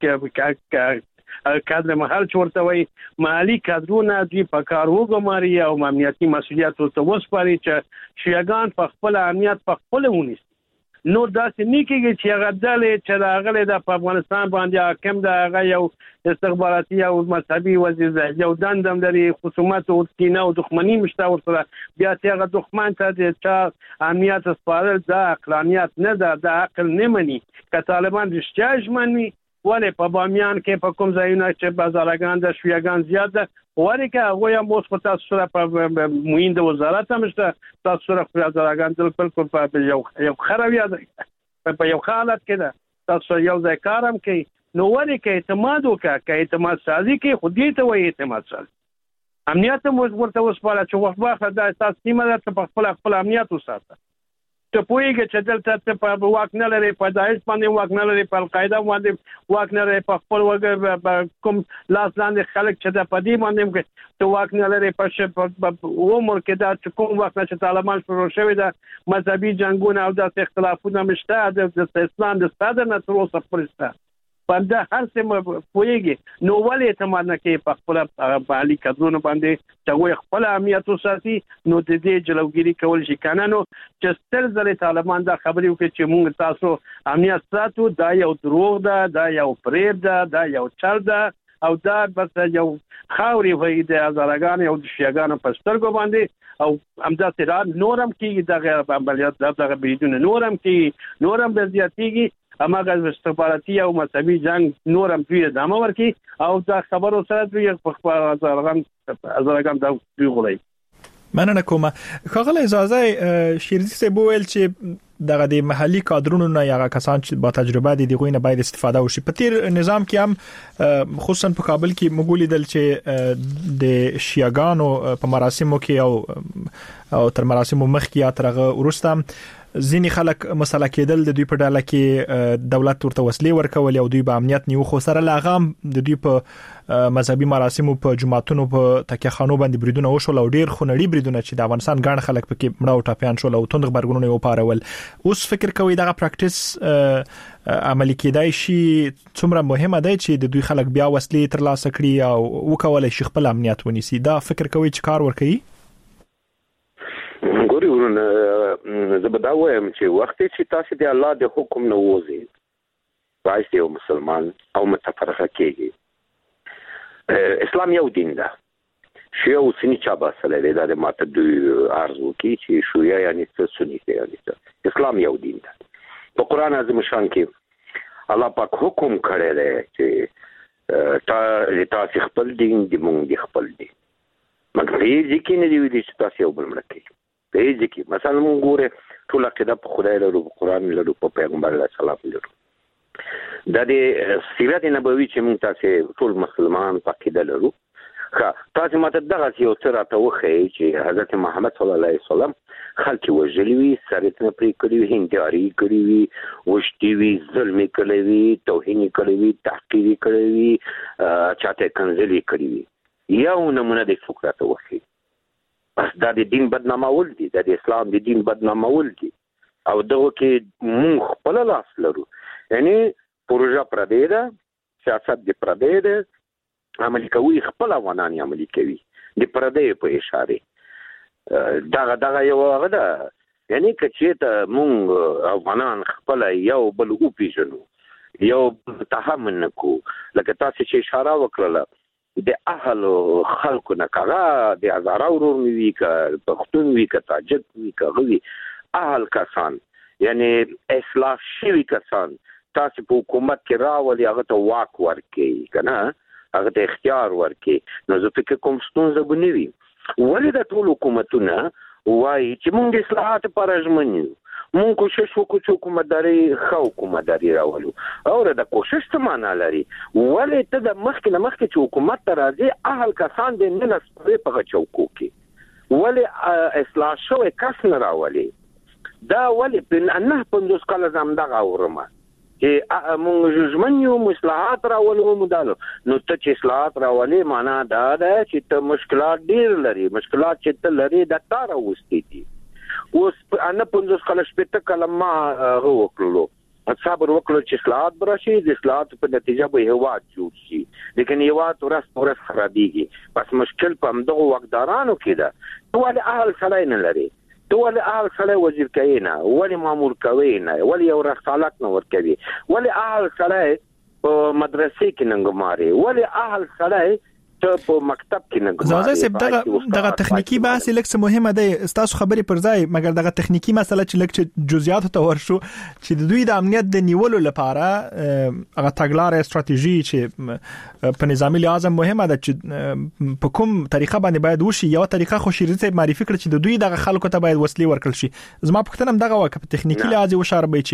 هغه کادر محل چورته وي محلي کادرونه دوی په کار وګماري او امنیتي مسؤلیت ورته وسپاري چې شیعاګان په خپل امنیت په خپل ونیسي. نو داسې نه کېږي چې هغه ډلې چې راغلي د افغانستان باندې حاکم ده هغه یو استخباراتي او مذهبي وزیر ده، یو دنده هم لري، خصومت او کینه او دښمني مشته ورسره، بیا چې هغه دښمن ته د چا امنیت سپارل دا عقلانیت نه ده، دا عقل نه مني. که طالبان رښتیا ژمن وي ولې په بامیان کې په کوم ځایونه چې بازارګان د شیعاګان زیات ده ولې که هغوی هم اوس په تاسو سره په معین د وزارت هم شته، تاسو سره بازارګان بالکل په یو یو ښه رویه ده، په یو ښه حالت کې ده، تاسو سره یو ځای کار هم کوي، نو ولې که اعتماد وکړه، که اعتماد سازي کوي خو دې ته وایي اعتماد سازي. امنیت هم ورته وسپاره چې وخت واخله دا ستاسو سیمه ده، ته په خپل خپل امنیت وساته. ته پوهېږې چې دلته ته په واک نه لرې، په داعش باندې واک نه لرې، په القاعده باندې واک نه لرې، په خپل وګړي کوم لاس لاندې خلک چې د په دې باندې ته واک نه لرې، په عمر کې دا چې کوم وخت نه چې طالبان شروع شوي ده مذهبي جنګونه او داسې اختلافونه هم شته، د اسلام د ساده نه تر اوسه پورې شته، په همدا هر څه پوهېږي، نو ولې اعتماد نه کوي په خپله محلي کادرونو باندې چې هغوی خپل امنیت وساتي؟ نو د دې جلوګیري کول شي که نه، نو چې ستر ځلې طالبان دا خبرې وکړي چې موږ تاسو امنیت ساتو، دا یو دروغ ده، دا یو فریب ده، دا یو چل ده، او دا بس یو خاورې وایي د هزارګانو او د شیعاګانو په سترګو باندې، او همداسې را نور هم کېږي، دغه عملیات دغه بریدونه نور هم کېږي، نور هم زیاتېږي، هماغه استخباراتي او مذهبي جنگ نور هم دوی ادامه ورکړي او دا خبرو سره دوی په خپل هزارګان دا دوی غولي. مننه کوم. ښاغلی اجازه شیرزي صاحب ویل چې دغه د محلي کادرونو نه یا کسان چې با تجربه دي دغه نه باید استفاده وشي. په تیر نظام کې هم خصوصا په کابل کې مګولې دل چې د شیعاګانو په مراسمو کې او او تر مراسمو مخکې یا ترغه ورسته ځینی خلک مسله کېدل د دوی په ډاله کې دولت ورته وسلې ورکول او دوی به امنیت نیو، خو سره لاغام د دوی په مذهبي مراسمو په جماعتونو په تکیهخانو باندې بریدونه وشول او ډیر خونړي بریدونه چې د افغانستان ګڼ خلک پکې مړه او ټاپیان شول او توند خبرګونونه یې وپارول. اوس فکر کوي دغه پریکټیس عملي کېدای شي څومره مهمه ده چې د دوی خلک بیا وسلې ترلاسه کړي او وکولای شي خپل امنیت ونیسي؟ دا فکر کوي چې کار ورکوي؟ ګوري ورونه زه به دا وایم چې وخت چې تاسو د الله د حکم نه وځي راځي یو مسلمان او متفرقه کېږي. اسلام یو دین ده، شیعه او سنی چا باسل دی دا ماته دوی ارزو کې چې شیعه یعنی څه سنی دی یعنی څه. اسلام یو دین ده. په قران عظیم شان کې الله پاک حکم کړی دی چې تا تاسو خپل دین دی مونږ دی خپل دین، مګر یې ځکه نه دی ویلي چې تاسو یو بل مړ کړئ. په دې کې مثلا موږ ګوره ټول عقیده په خدای لرو، په قران لرو، په پیغمبر علیه السلام لرو. د دې سیرت نبوي چې موږ تاسو ټول مسلمان په عقیده لرو. ښه تاسو ماته دغه یو څه راته وښیئ چې حضرت محمد صلی الله علیه وسلم خلک وژلي وي، سرتونه پرې کړي وي، هنداري کړي وي، وشتي وي، ظلم کړی وي، توهین کړی وي، تحقیر کړی وي، چاته کنځلي کړی وي. یو نمونه د څوک راته وښیئ. بس دا د دین بدنامول دي، دا د اسلام د دین بدنامول دي، او دغه کې مونږ خپل لاس لرو. یعنی پروژه پردې ده، سیاست د پردې ده، عملي کوي خپل افغانان عملي کوي د پردې په اشاره. دغه دغه یو هغه ده، یعنی که چېرته مونږ افغانان خپل یو بل وپېژنو، یو تحمل نه کوو، لکه تاسو چې اشاره وکړله د اهل خلکو نه کاغه د هزاره ورور وی که پښتون وی که تاجک وی که غوی اهل کسان یعنی اصلاح شوی کسان تاسو په حکومت کې راولي هغه ته واک ورکړي کنه هغه ته اختیار ورکړي نو زه فکر کوم ستونزه بنوي ولې د ټول حکومتونه وایي چې موږ د اصلاحات پر ژمنو موږ کوشش وکړو چې حکومتداري ښه حکومتداري راولو او د کوشش ته معنا لري ولې ته د مخکې نه مخکې چې حکومت ته راځي اهل کسان د نه نسبې په چوکو کې ولې اصلاح شوی کس نه راولي دا ولې په نه پندوس کال زمدغه اورمه چې موږ ژمنو مصلحات راولو مدالو نو ته چې اصلاحات راولي معنا دا ده چې ته مشکلات ډیر لري مشکلات چې ته لري د تار اوستي دي اوس ان پندوس کال شپته کلمه وکړلو صبر وکړو چې اصلاحات برشي د اصلاحات په نتیجه به هوا جوړ شي لیکن هوا تورس تورس خرابيږي پس مشکل په همدغه وقدارانو کې ده ټول اهل سړی نه لري ټول اهل سړی وزیر کینا ولی مامور کوینا ولی یو رخصالت نو ور کوي ولی اهل سړی په مدرسې کې ننګماري ولی اهل سړی ته په مکتب کې ننګماري زاوزه سب دغه دغه تخنیکی بحث لکه مهمه ده تاسو خبرې پر ځای مګر دغه تخنیکی مسله چې لکه جزئیات ته ورشو چې د دوی د امنیت د نیولو لپاره هغه تګلارې استراتیژي چې په نظامی لحاظ مهمه ده چې په کوم طریقه باندې باید وشي یو طریقه خو شریرت معرفي کړ چې د دوی دغه خلکو ته باید وسلې ورکړل شي زما پوښتنه دغه وکړه په تخنیکی لحاظ وشاربې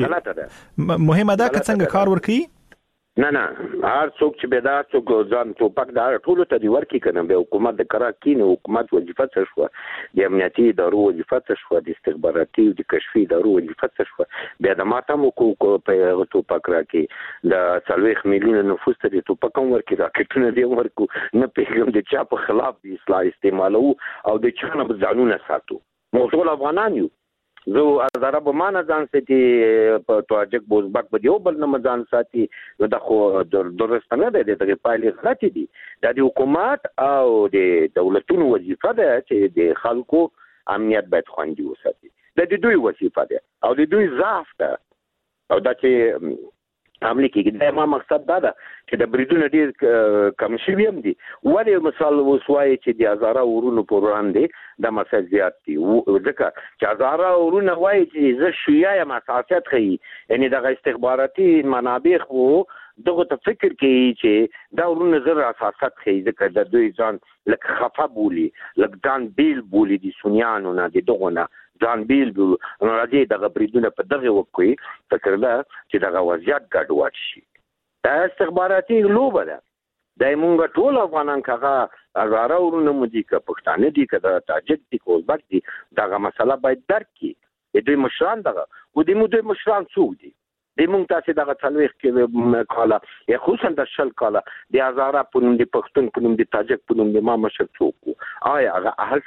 چې مهمه ده که څنګه کار ورکړي نه نه هر څوک چې به دا څوک ځان ټوپک دا ټول ته دی ورکی کنه به حکومت د قرار کینه حکومت وظیفه څه شو د امنیتي ادارو وظیفه څه شو د استخباراتي او د کشفي ادارو وظیفه څه شو به د ماتم کو په ټوپک راکې د څلويخ میلیون نفوس ته ټوپک ورکی راکټونه دی ورکو نه پیغام د چا په خلاف د اصلاح استعمالو او د چانه ځانونه ساتو موضوع افغانان یو زه ازاره به مان ځان ساتي په توجک بوزبک به یو بل نه ځان ساتي نو دا خو درسته نه ده د پایلې غلطي دي د حکومت او د دولتونو وظیفه ده چې د خلکو امنیت باید خوندي وساتي د دوی وظیفه ده او د دوی ضعف ده او دا چې عملی کې دا ما مقصد دا ده چې د بریدونو ډیر کم شوی هم دي ولی مثال وسوای چې د هزاره ورونو پر وړاندې د مسل زیات دي ځکه چې هزاره ورونه وای چې ز شیعه مساحت خي یعنی د استخباراتي منابع خو دغه ته فکر کوي چې دا ورونه زر اساسات خي ځکه د دوی ځان لکه خفه بولی لکه ځان بیل بولی دي سنیانو نه دي دغه نه ځان بیل بول نو راځي دغه بریدونه په دغه وکوي فکر دا چې دغه وضعیت ګډوډ شي دا استخباراتي لوبه ده د مونږ ټول افغانان کغه هزاره ورونه مودي ک پښتانه دي کدا تاجک دي کوزبک دي دغه مسله باید درک کی د دوی مشران دغه و دې مو دوی مشران څوک دي د مونږ تاسو دغه څلويخ کې کاله یا خصوصا د شل کاله د هزاره پونم دي پښتون پونم دي تاجک پونم دي ما مشر څوک آیا هغه اهل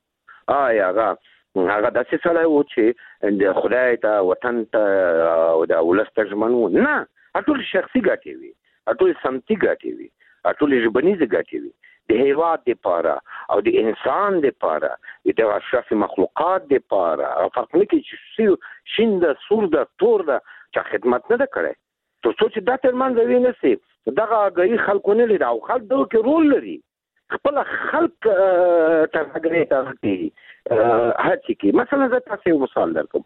سره آیا هغه هغه داسې سره و چې د خدای ته وطن ته او د ولست ترجمنو نه ټول شخصي ګټي وي ټول سمتي ګټي وي ټول ژبنيز ګټي وي د هیواد لپاره او د انسان لپاره د اشرف مخلوقات لپاره فرق نه کوي چې شین د سور د تور د چې خدمت نه کړي ته څه چې دا ترمن زوی نه سي دغه غي خلکو نه لري او خلک دغه کې رول لري خپل خلق ترغړې ترتي هڅه کی مثلا زه تاسو یو مثال درکوم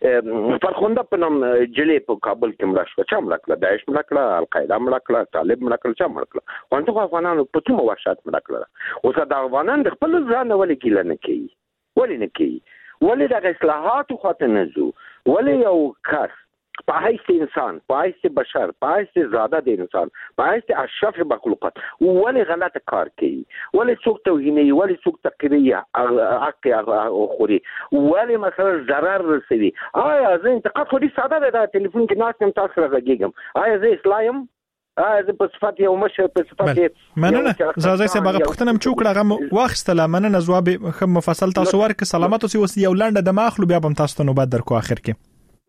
فرخنده په نوم جلې په کابل کې مړ شو چا مړ کړ داعش مړ کړ القاعده مړ کړ طالب مړ کړ چا مړ کړ وانه افغانانو په څومره وحشت مړ کړ اوس دا افغانان د خپل ځان ولې کېل نه کوي ولې نه کوي ولې د اصلاحات خو ته نه زو ولې یو کس په حیث انسان په حیث بشر په حیث زاده د انسان په حیث اشرف مخلوقات ولې غلط کار کوي ولې څوک توهیني ولې څوک تقریه حق اخوري ولې مثلا ضرر رسوي آیا زه انتقاد خو دې ساده ده ټلیفون کې ناس هم تاسو راغږم آیا زه اسلایم آیا زه په صفات یو مشه په صفات مننه زازای سه بغه پختنم چوکړه غو واخستله مننه جواب خو مفصل تاسو ورک سلامات اوسئ وس یو لنډه د ماخلو بیا بم تاسو ته نوبت درکو اخر کې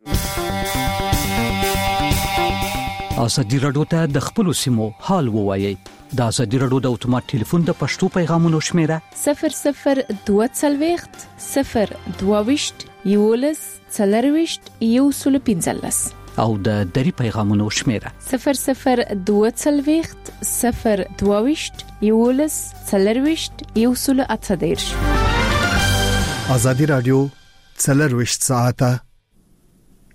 ازادي رادیو ته د خپل سیمو حال ووایي د ازادي رادیو د اتومات ټلیفون د پښتو پیغامونو شمیره صفر صفر دوه څلويخت صفر دوه وشت یولس څلرويشت یو سل پنځلس او د دری پیغامونو شمیره صفر صفر دوه څلويخت صفر دوه وشت یولس څلرويشت یو سل اته ازادي رادیو څلرويشت ساعته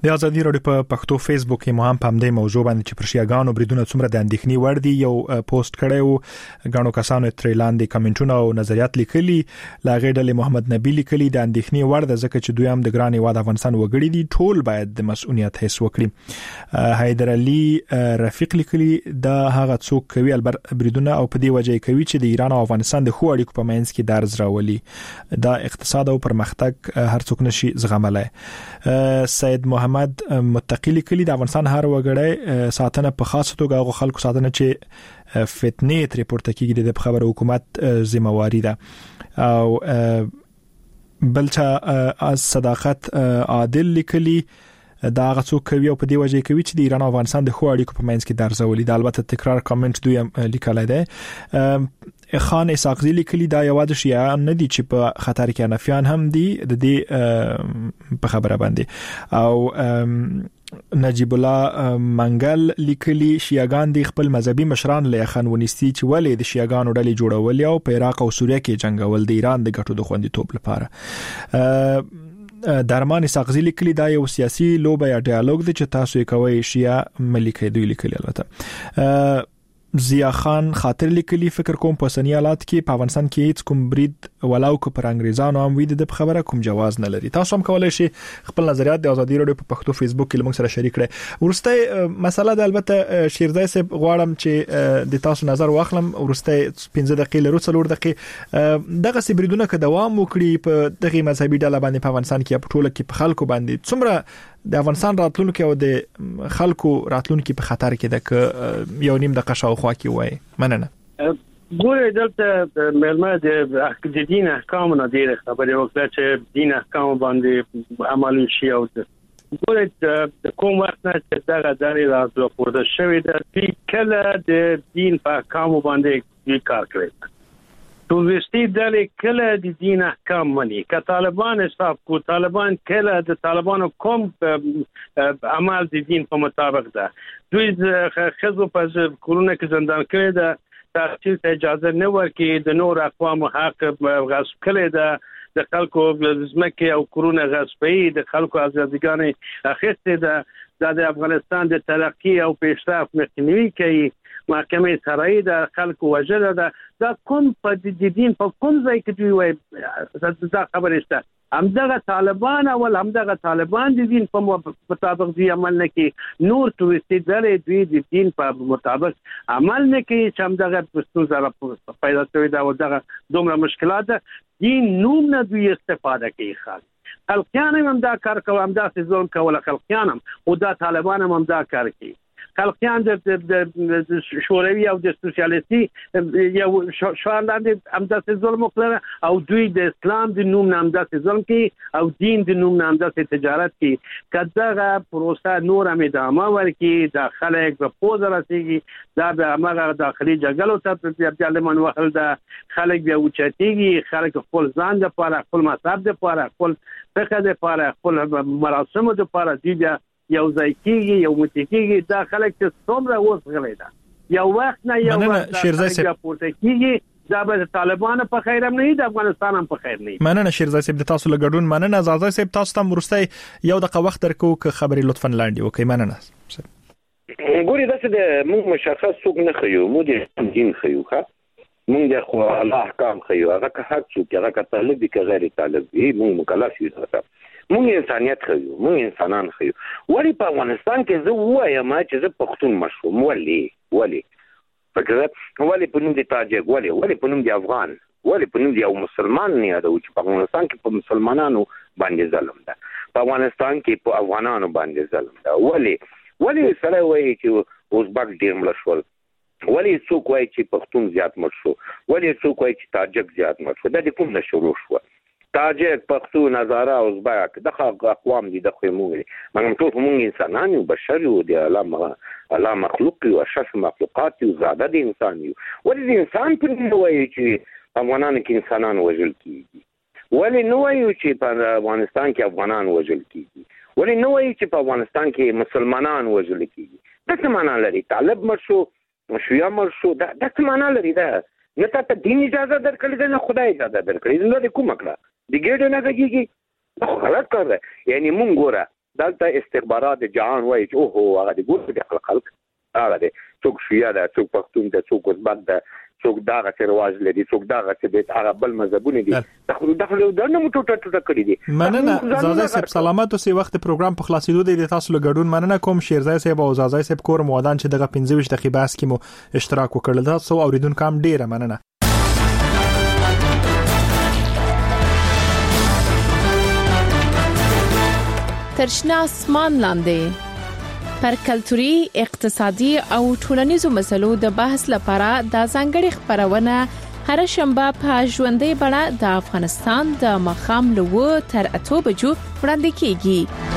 د ازادي رادیو په پښتو فیسبوک کې مو هم په همدې موضوع باندې چې پر شیعاګانو بریدونه څومره د اندېښنې وړ دي یو پوسټ کړی و غاڼو کسانو ترې لاندې کمنټونه او نظریات لیکلي لاغې ډلې محمد نبی لیکلي د اندېښنې وړ د ځکه چې دوی هم د ګران هیواد افغانستان وګړي دي ټول باید د مسؤلیت حس وکړي حیدر علي رفیق لیکلي دا هغه څوک کوي البته بریدونه او په دې وجه کوي چې د ایران او افغانستان د خو اړیکو په منځ کې درز راولي دا اقتصاد او پرمختګ هر څوک نشي زغملای. سید محمد متقی لیکلي د افغانستان هر وګړی ساتنه په خاصه توګه غو خلکو ساتنه چې فتنې تر پورته کیږي د خبره حکومت ذمہواری ده او بلچا از صداقت عادل لیکلي دا هغه څوک کوي او په دې وجه کوي چې د ایران او افغانستان د خو اړیکو په منځ کې درزولي د البته تکرار کامنټ دوی لیکلای دی. خان اساقزی لیکلي دا یوازې شیعه نه دي چې په خطر کې انفیان هم دي د دې په خبره باندې او نجیب الله منګل لیکلي شیعاګان د خپل مذهبي مشران له خان ونیسي چې ولې د شیعاګانو ډلې جوړول او په عراق او سوریه کې جنگول د ایران د ګټو د خوندیتوب لپاره. درمان اساقزی لیکلي دا یو سیاسي لوبه یا ډیالوګ دی چې تاسو یې کوي شیعه ملکه دوی لیکلي البته. ضیا خان خاطر لیکلي فکر کوم په سنی حالات کې په افغانستان کې هیڅ کوم برید ولاو کو پر انګریزانو هم وید د خبره کوم جواز نه لري. تاسو هم کولای شئ خپل نظریات د ازادي رادیو په پښتو فیسبوک کې موږ سره شریک کړئ. ورسته مسله د البته شیرزای صاحب غواړم چې د تاسو نظر واخلم. ورسته پنځه دقیقې لرو څلور دقیقې دغه سبریدونه که دوام وکړي په دغه مذهبي ډله باندې په افغانستان کې په ټوله کې په خلکو باندې څومره د افغانستان راتلونکي او د خلکو راتلونکي په خطر کې ده که یو نیم دقیقه شاوخوا کې وای. مننه. ګوره دلته مېلمه د دین احکام نه ډېر خبرې وکړه چې دین احکام باندې عمل شي او ګوره د کوم وخت نه چې دا غوړي راځو شوی د کله د دین په احکام باندې کار کوي ټولستي دلې کله د دین احکام مني که طالبان حساب کو طالبان کله د طالبانو کوم عمل د دین په مطابق ده دوی خزو په کورونه کې زندان کړي ده تحصیل ته اجازه نه ورکړي د نور اقوام حق غصب کړي ده د خلکو زمکه او کورونه غصبي د خلکو ازادګان اخیسته ده د افغانستان د ترقی او پیشرفت مخنیوي کوي محکمه شرعي د خلکو وجره ده دا کوم په د دین په کوم ځای کې دوی وایي دا خبره شته همدغه طالبان او همدغه طالبان د دین په مطابق دی عمل نه کوي نور توسي درې دوی د دین په مطابق عمل نه کوي چې همدغه پښتو زره پیدا شوی دا او دغه دومره مشکلات ده دین نوم نه دوی استفاده کوي خالص خلقیان هم دا کار کوي هم دا ځون کوله خلقیان هم او دا طالبان هم دا کار کوي خلقیان د شوروي او د سوسیالیستي یو شواندان هم دا ظلم وکړه او دوی د اسلام د نوم نام دا ظلم کوي او دین د نوم نام دا تجارت کوي کداغه پروسه نور هم ادامه ورکړي د خلک په پوز راسيږي دا به هغه داخلي جګړو ته بیا لمن وهل دا خلک بیا اوچتيږي خلک خپل ځان د پاره خپل مذهب د پاره خپل فقه د پاره خپل مراسم د پاره دی بیا یو ځای کېږي یو متکیږي دا خلک چې څومره وسغلي دا یو وخت نه یو وخت دا پورته کېږي دا به طالبان په خیر هم نه د افغانستان هم په خیر نه. مننه شیرزای صاحب د تاسو لګډون مننه زازای صاحب تاسو ته ورسته یو دغه وخت درکو که خبري لطفا لاندې وکړئ. مننه. ګوري دا چې موږ مشخص څوک نه خيو مو د دین خيو ښه موږ د خو الله احکام خيو هغه که حق څوک هغه که طالب دي که غیر طالب دي موږ مکلف یو تاسو مونږ انسانيت خو مونږ انسانان خو ولی په افغانستان کې زه وایم چې زه پښتون مشوم ولی ولی فکر ولی په نوم د تاجک ولی ولی په نوم د افغان ولی په نوم د یو مسلمان نه یادو چې په افغانستان کې په مسلمانانو باندې ظلم ده په افغانستان کې په افغانانو باندې ظلم ده ولی ولی سره وایي چې اوزبک ډیر مړ شول ولی څوک وایي چې پښتون زیات مړ شو ولی څوک وایي چې تاجک زیات مړ شو دا د کوم نه شروع شو تاجک پښتون هزاره او ازبک دغه اقوام دي د خو موږ موږ ټول موږ انسانان یو بشر یو د الله الله مخلوق یو اشرف مخلوقات یو زاده دي انسان یو ولې د انسان په نوم وایي چې افغانان کې انسانان وژل کیږي ولې نو وایي چې په افغانستان کې افغانان وژل کیږي ولې نو وایي چې په افغانستان کې مسلمانان وژل کیږي دا څه معنی لري طالب مرشو شیعه مرشو دا دا څه معنی لري دا نه ته دین اجازه درکړي ده نه خدای اجازه درکړي نه د کومه کړه د ګډ نه کېږي خو غلط کار ده یعنی مونږ ګوره دلته استخبارات جهان وایي چې اوه هغه د ګوت د خلک هغه دي څوک شیعه ده څوک پښتون ده څوک ازبک ده څوک داغه چې رواج لري څوک داغه چې د هغه بل مذهبونه دي دغه دغه د نو ټوټه ټوټه کړی دي مننه زازای صاحب سلامات اوسې وخت پروګرام په خلاصېدو دی تاسو له ګډون مننه کوم شیرزای صاحب او زازای صاحب کور مودان چې دغه پنځه ویشت دقیقې بحث کې مو اشتراک وکړل تاسو اوریدونکو هم ډیره مننه ترشنا اسمان لاندې پر کلتوري اقتصادي او ټولنیزو مسلو د بحث لپاره د ځانګړي خبرونه هر شنبه په ژوندۍ بڼه د افغانستان د مخام لوو تر اته بجو وړاندې کیږي